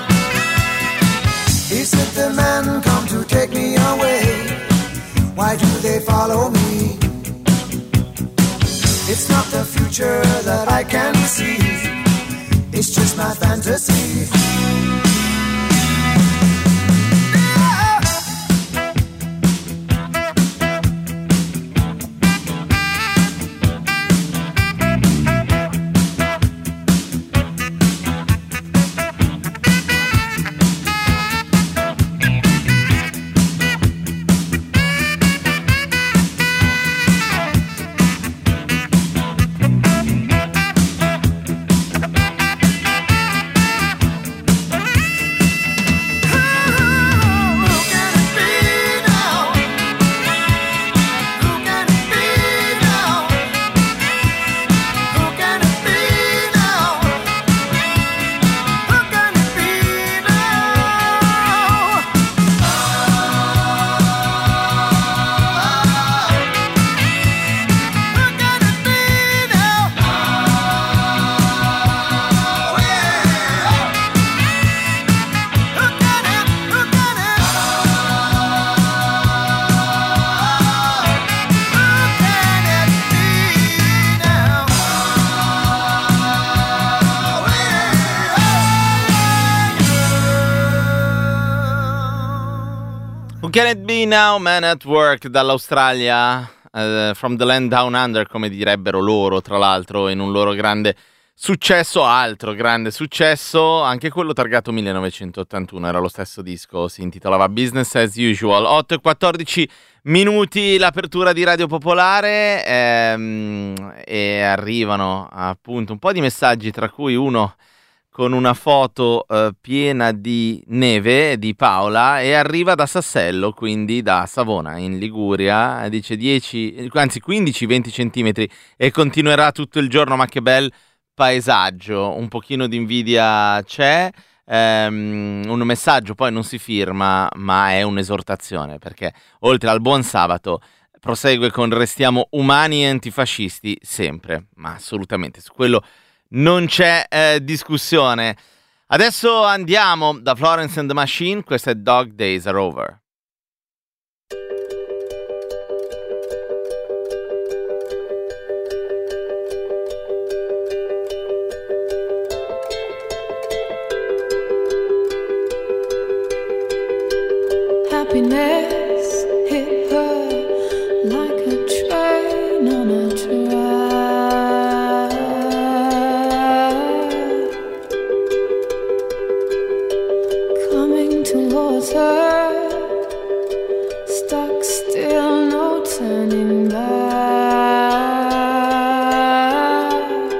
Is it the men come to take me away? Why do they follow me? It's not the future that I can see. It's just my fantasy. Can It Be Now, Men at Work dall'Australia, from the land down under, come direbbero loro, tra l'altro, in un loro grande successo, altro grande successo, anche quello targato 1981, era lo stesso disco, si intitolava Business as Usual. 8:14 minuti, l'apertura di Radio Popolare, e arrivano appunto un po' di messaggi, tra cui uno con una foto piena di neve di Paola e arriva da Sassello, quindi da Savona in Liguria, dice 15-20 centimetri e continuerà tutto il giorno, ma che bel paesaggio, un pochino di invidia c'è. Un messaggio poi non si firma, ma è un'esortazione, perché oltre al buon sabato prosegue con restiamo umani e antifascisti sempre, ma assolutamente su quello non c'è discussione. Adesso andiamo da Florence and the Machine, questo è Dog Days Are Over. Happiness hit her like a train on a track, coming towards her, stuck still, no turning back.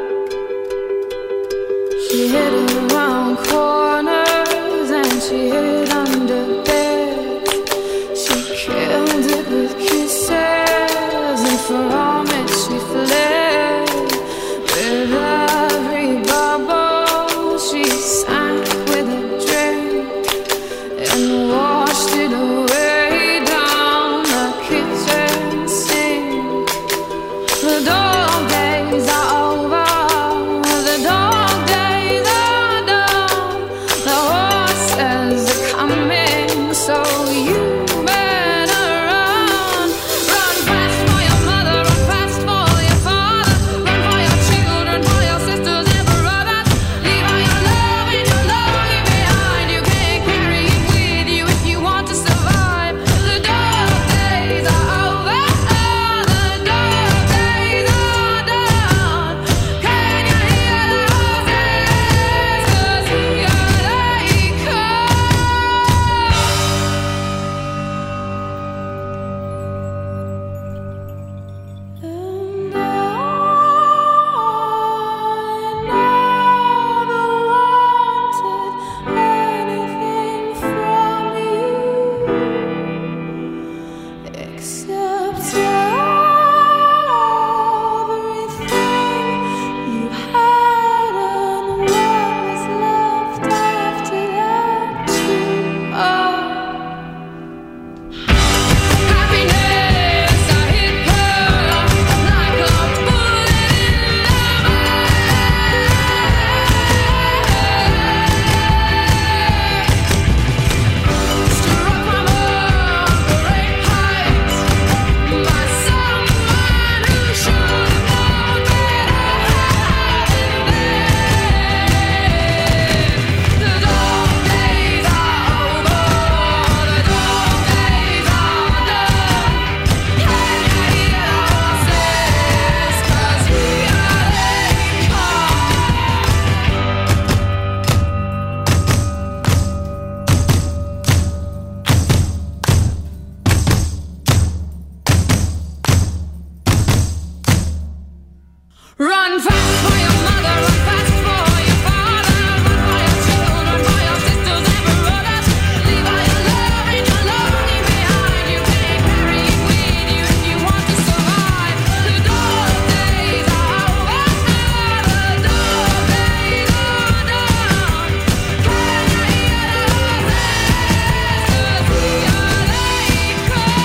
She hid around corners and she hid under beds. She killed it with kisses, and from it she fled. With every bubble she sank with a drink and washed it away down the kitchen sink. The dog days are over, the dog days are done. The horses are coming, so you better run. Run fast for your mother, run fast for your father, run for your children, for your sisters and brothers. Leave all your love and your longing behind. You can't carry it with you if you want to survive. The dog days are over, the dog days are done. Can you hear the horses? 'Cause here they come. And I never wanted anything from you except everything you had and what was left after that too. Happiness, I hit her like a bullet in the struck from a great height by someone who should have known better than the dog days are over, the dog days are done. Can you hear the horses? 'Cause here they come. Run fast for your mother, run fast for your father, run for your children, for your sisters and brothers. Leave all your love and your longing behind. You can't carry it with you if you want to survive. The dog days are over, the dog days are done. Can you hear the horses? 'Cause here they come.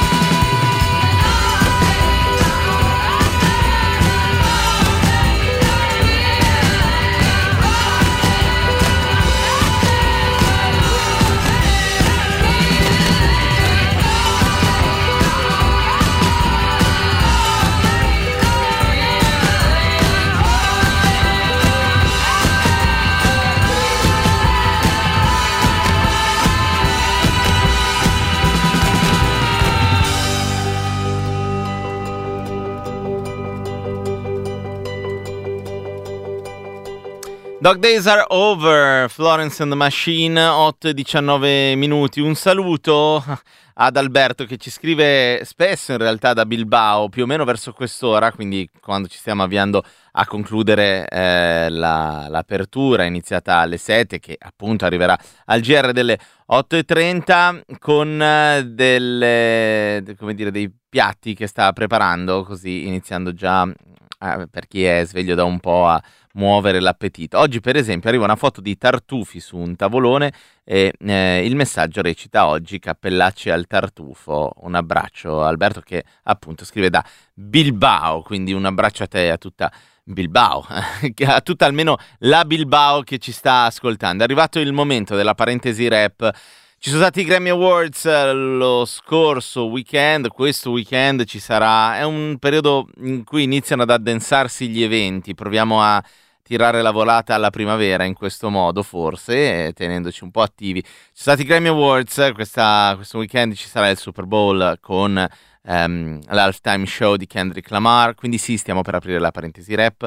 Dog Days Are Over, Florence and the Machine, 8:19 minuti. Un saluto ad Alberto che ci scrive spesso in realtà da Bilbao, più o meno verso quest'ora, quindi quando ci stiamo avviando a concludere l'apertura iniziata alle 7, che appunto arriverà al GR delle 8:30 con dei piatti che sta preparando, così iniziando già per chi è sveglio da un po' a muovere l'appetito. Oggi per esempio arriva una foto di tartufi su un tavolone e il messaggio recita: oggi cappellacci al tartufo. Un abbraccio Alberto, che appunto scrive da Bilbao, quindi un abbraccio a te e a tutta Bilbao, a tutta almeno la Bilbao che ci sta ascoltando. È arrivato il momento della parentesi rap. Ci sono stati i Grammy Awards lo scorso weekend, questo weekend ci sarà, è un periodo in cui iniziano ad addensarsi gli eventi, proviamo a tirare la volata alla primavera in questo modo forse, tenendoci un po' attivi. Ci sono stati i Grammy Awards, questo weekend ci sarà il Super Bowl con l'halftime show di Kendrick Lamar, quindi sì, stiamo per aprire la parentesi rap.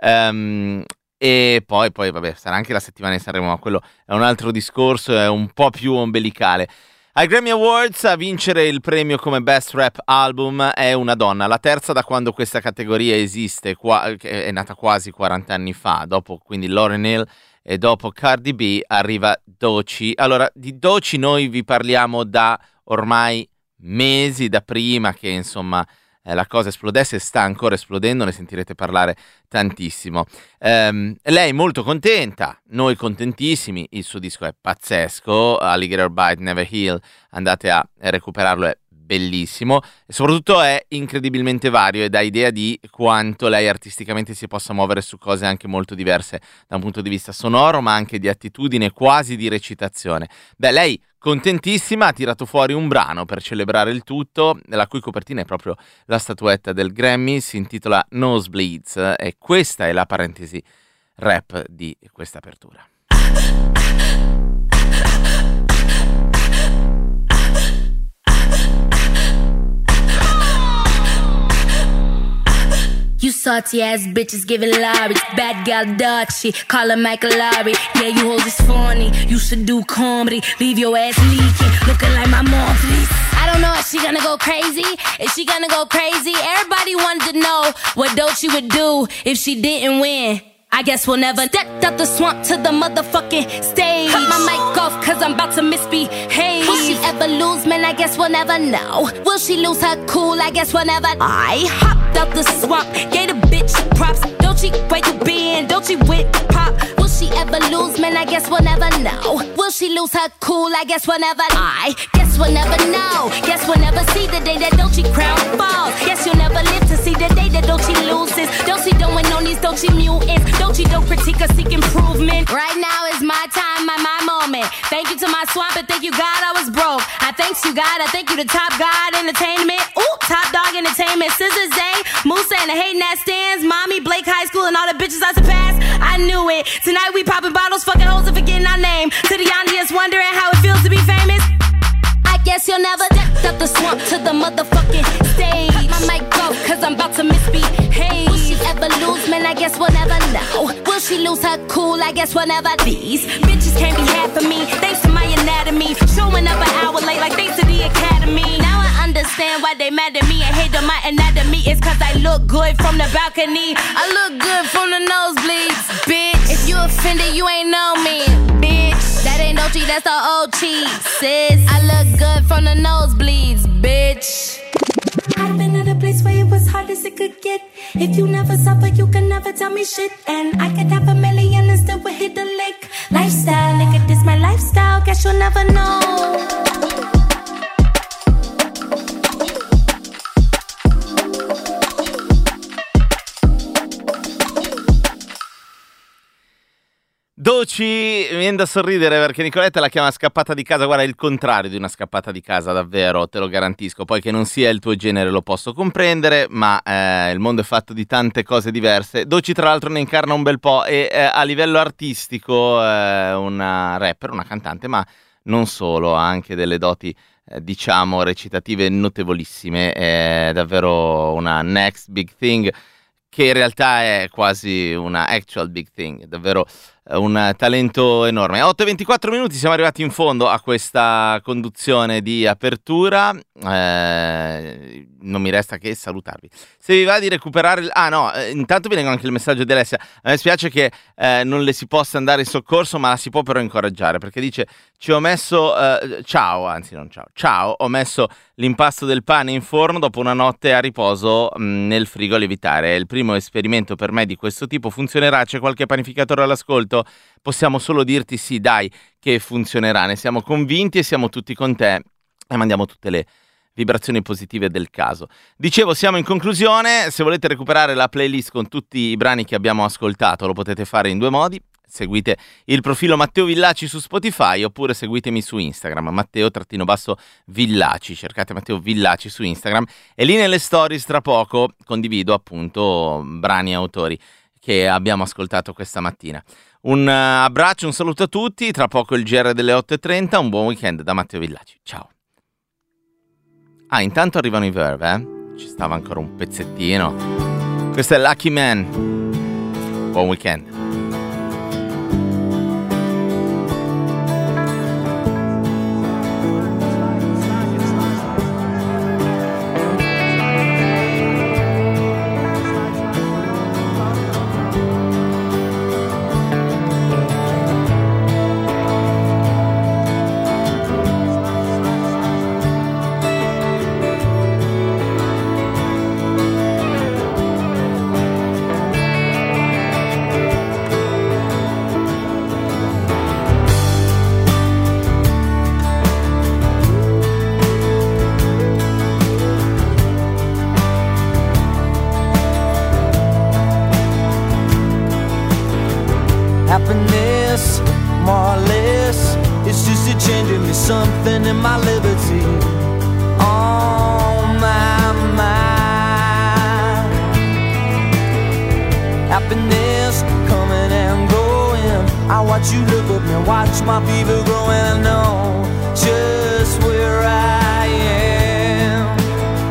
E poi vabbè, sarà anche la settimana di Sanremo, ma quello è un altro discorso, è un po' più ombelicale. Ai Grammy Awards a vincere il premio come Best Rap Album è una donna, la terza da quando questa categoria esiste, che è nata quasi 40 anni fa, dopo quindi Lauryn Hill e dopo Cardi B arriva Doechii. Allora, di Doechii noi vi parliamo da ormai mesi, da prima che insomma la cosa esplodesse, sta ancora esplodendo, ne sentirete parlare tantissimo. Lei molto contenta, noi contentissimi, il suo disco è pazzesco, Alligator Bite Never Heal, andate a recuperarlo, è bellissimo e soprattutto è incredibilmente vario e dà idea di quanto lei artisticamente si possa muovere su cose anche molto diverse da un punto di vista sonoro, ma anche di attitudine, quasi di recitazione. Beh, lei contentissima ha tirato fuori un brano per celebrare il tutto, la cui copertina è proprio la statuetta del Grammy, si intitola Nosebleeds e questa è la parentesi rap di questa apertura. You salty ass bitches giving Larry's bad gal Dutchie, call her Michael Larry. Yeah, you hoes is funny, you should do comedy. Leave your ass leaking, looking like my mom, please. I don't know if she gonna go crazy, if she gonna go crazy. Everybody wanted to know what Doechii would do if she didn't win. I guess we'll never step out the swamp to the motherfucking stage. Cut my mic off cause I'm about to misbehave. Will she ever lose, man? I guess we'll never know. Will she lose her cool? I guess we'll never. I hopped out the swamp, gave the bitch props. Doechii, where you been? Doechii with pop. Will she ever lose, man? I guess we'll never know. Will she lose her cool? I guess we'll never. I guess we'll never know. Guess we'll never see the day that Doechii crown falls. Guess you'll never live to see the day that Doechii loses. Doechii don't win on these Doechii mutants. Doechii don't critique or seek improvement. Right now is my time, my moment. Thank you to my swamp and thank you God I was broke. I thanks you God, I thank you to Top God Entertainment. Ooh, Top Dog Entertainment. Scissors A, Moose and the hating that stands. Mommy, Blake High School and all the bitches I surpassed. I knew it. Tonight we popping bottles, fucking hoes and forgetting our name. To the audience wondering how it feels to be famous. I guess you'll never depth up the swamp to the motherfucking stage. Cut my mic off cause I'm about to misbehave. Will she ever lose, man? I guess we'll never know. Will she lose her cool? I guess we'll never. These bitches can't be half of me. Thanks to my anatomy. Showing up an hour late like thanks to the academy. Now I understand why they mad at me and hate on my anatomy. It's cause I look good from the balcony. I look good from the nosebleeds, bitch. If you offended, you ain't know me, bitch. That ain't Doechii, that's the old cheese, sis. I look good from the nosebleeds, bitch. I've been at a place where it was hard as it could get. If you never suffer, you can never tell me shit. And I could have 1 million and still would hit the lick. Lifestyle, nigga, this my lifestyle. Guess you'll never know. Doechii, mi viene da sorridere perché Nicoletta la chiama scappata di casa. Guarda, è il contrario di una scappata di casa, davvero, te lo garantisco. Poi che non sia il tuo genere lo posso comprendere, ma il mondo è fatto di tante cose diverse. Doechii tra l'altro ne incarna un bel po' e a livello artistico una rapper, una cantante, ma non solo, ha anche delle doti diciamo recitative notevolissime. È davvero una next big thing che in realtà è quasi una actual big thing, davvero un talento enorme. 8:24 minuti, siamo arrivati in fondo a questa conduzione di apertura. Non mi resta che salutarvi. Se vi va di recuperare intanto vi leggo anche il messaggio di Alessia. A me spiace che non le si possa andare in soccorso, ma la si può però incoraggiare, perché dice: ci ho messo ciao, ho messo l'impasto del pane in forno dopo una notte a riposo nel frigo a lievitare. È il primo esperimento per me di questo tipo. Funzionerà? C'è qualche panificatore all'ascolto? Possiamo solo dirti sì, dai, che funzionerà. Ne siamo convinti e siamo tutti con te e mandiamo tutte le vibrazioni positive del caso. Dicevo, siamo in conclusione. Se volete recuperare la playlist con tutti i brani che abbiamo ascoltato, lo potete fare in due modi. Seguite il profilo Matteo Villaci su Spotify, oppure seguitemi su Instagram, Matteo_Villaci, cercate Matteo Villaci su Instagram, e lì nelle stories tra poco condivido appunto brani e autori che abbiamo ascoltato questa mattina. Un abbraccio, un saluto a tutti, tra poco il GR delle 8:30, un buon weekend da Matteo Villaci, ciao. Intanto arrivano i Verve, ci stava ancora un pezzettino. Questo è Lucky Man, buon weekend. Happiness, more or less, it's just a changing me something in my liberty. On my mind, happiness coming and going. I watch you look at me, watch my fever growing. I know just where I am,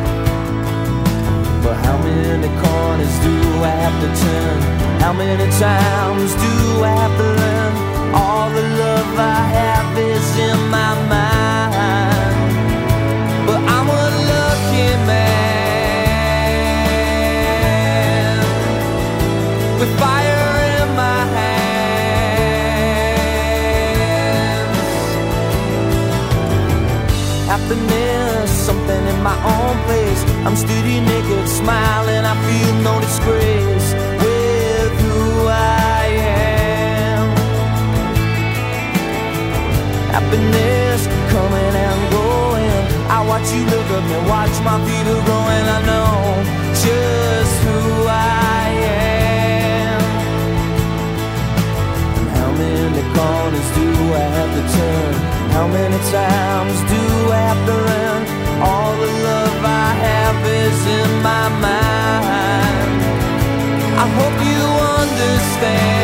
but how many corners do I have to turn? How many times do I have to learn? All the love I have is in my mind, but I'm a lucky man with fire in my hands. Happiness, something in my own place. I'm steady naked, smiling, I feel no disgrace who I am. Happiness coming and going. I watch you look at me, watch my fever growing. I know just who I am. And how many corners do I have to turn? How many times do I have to run? All the love I have is in my mind. I hope you understand.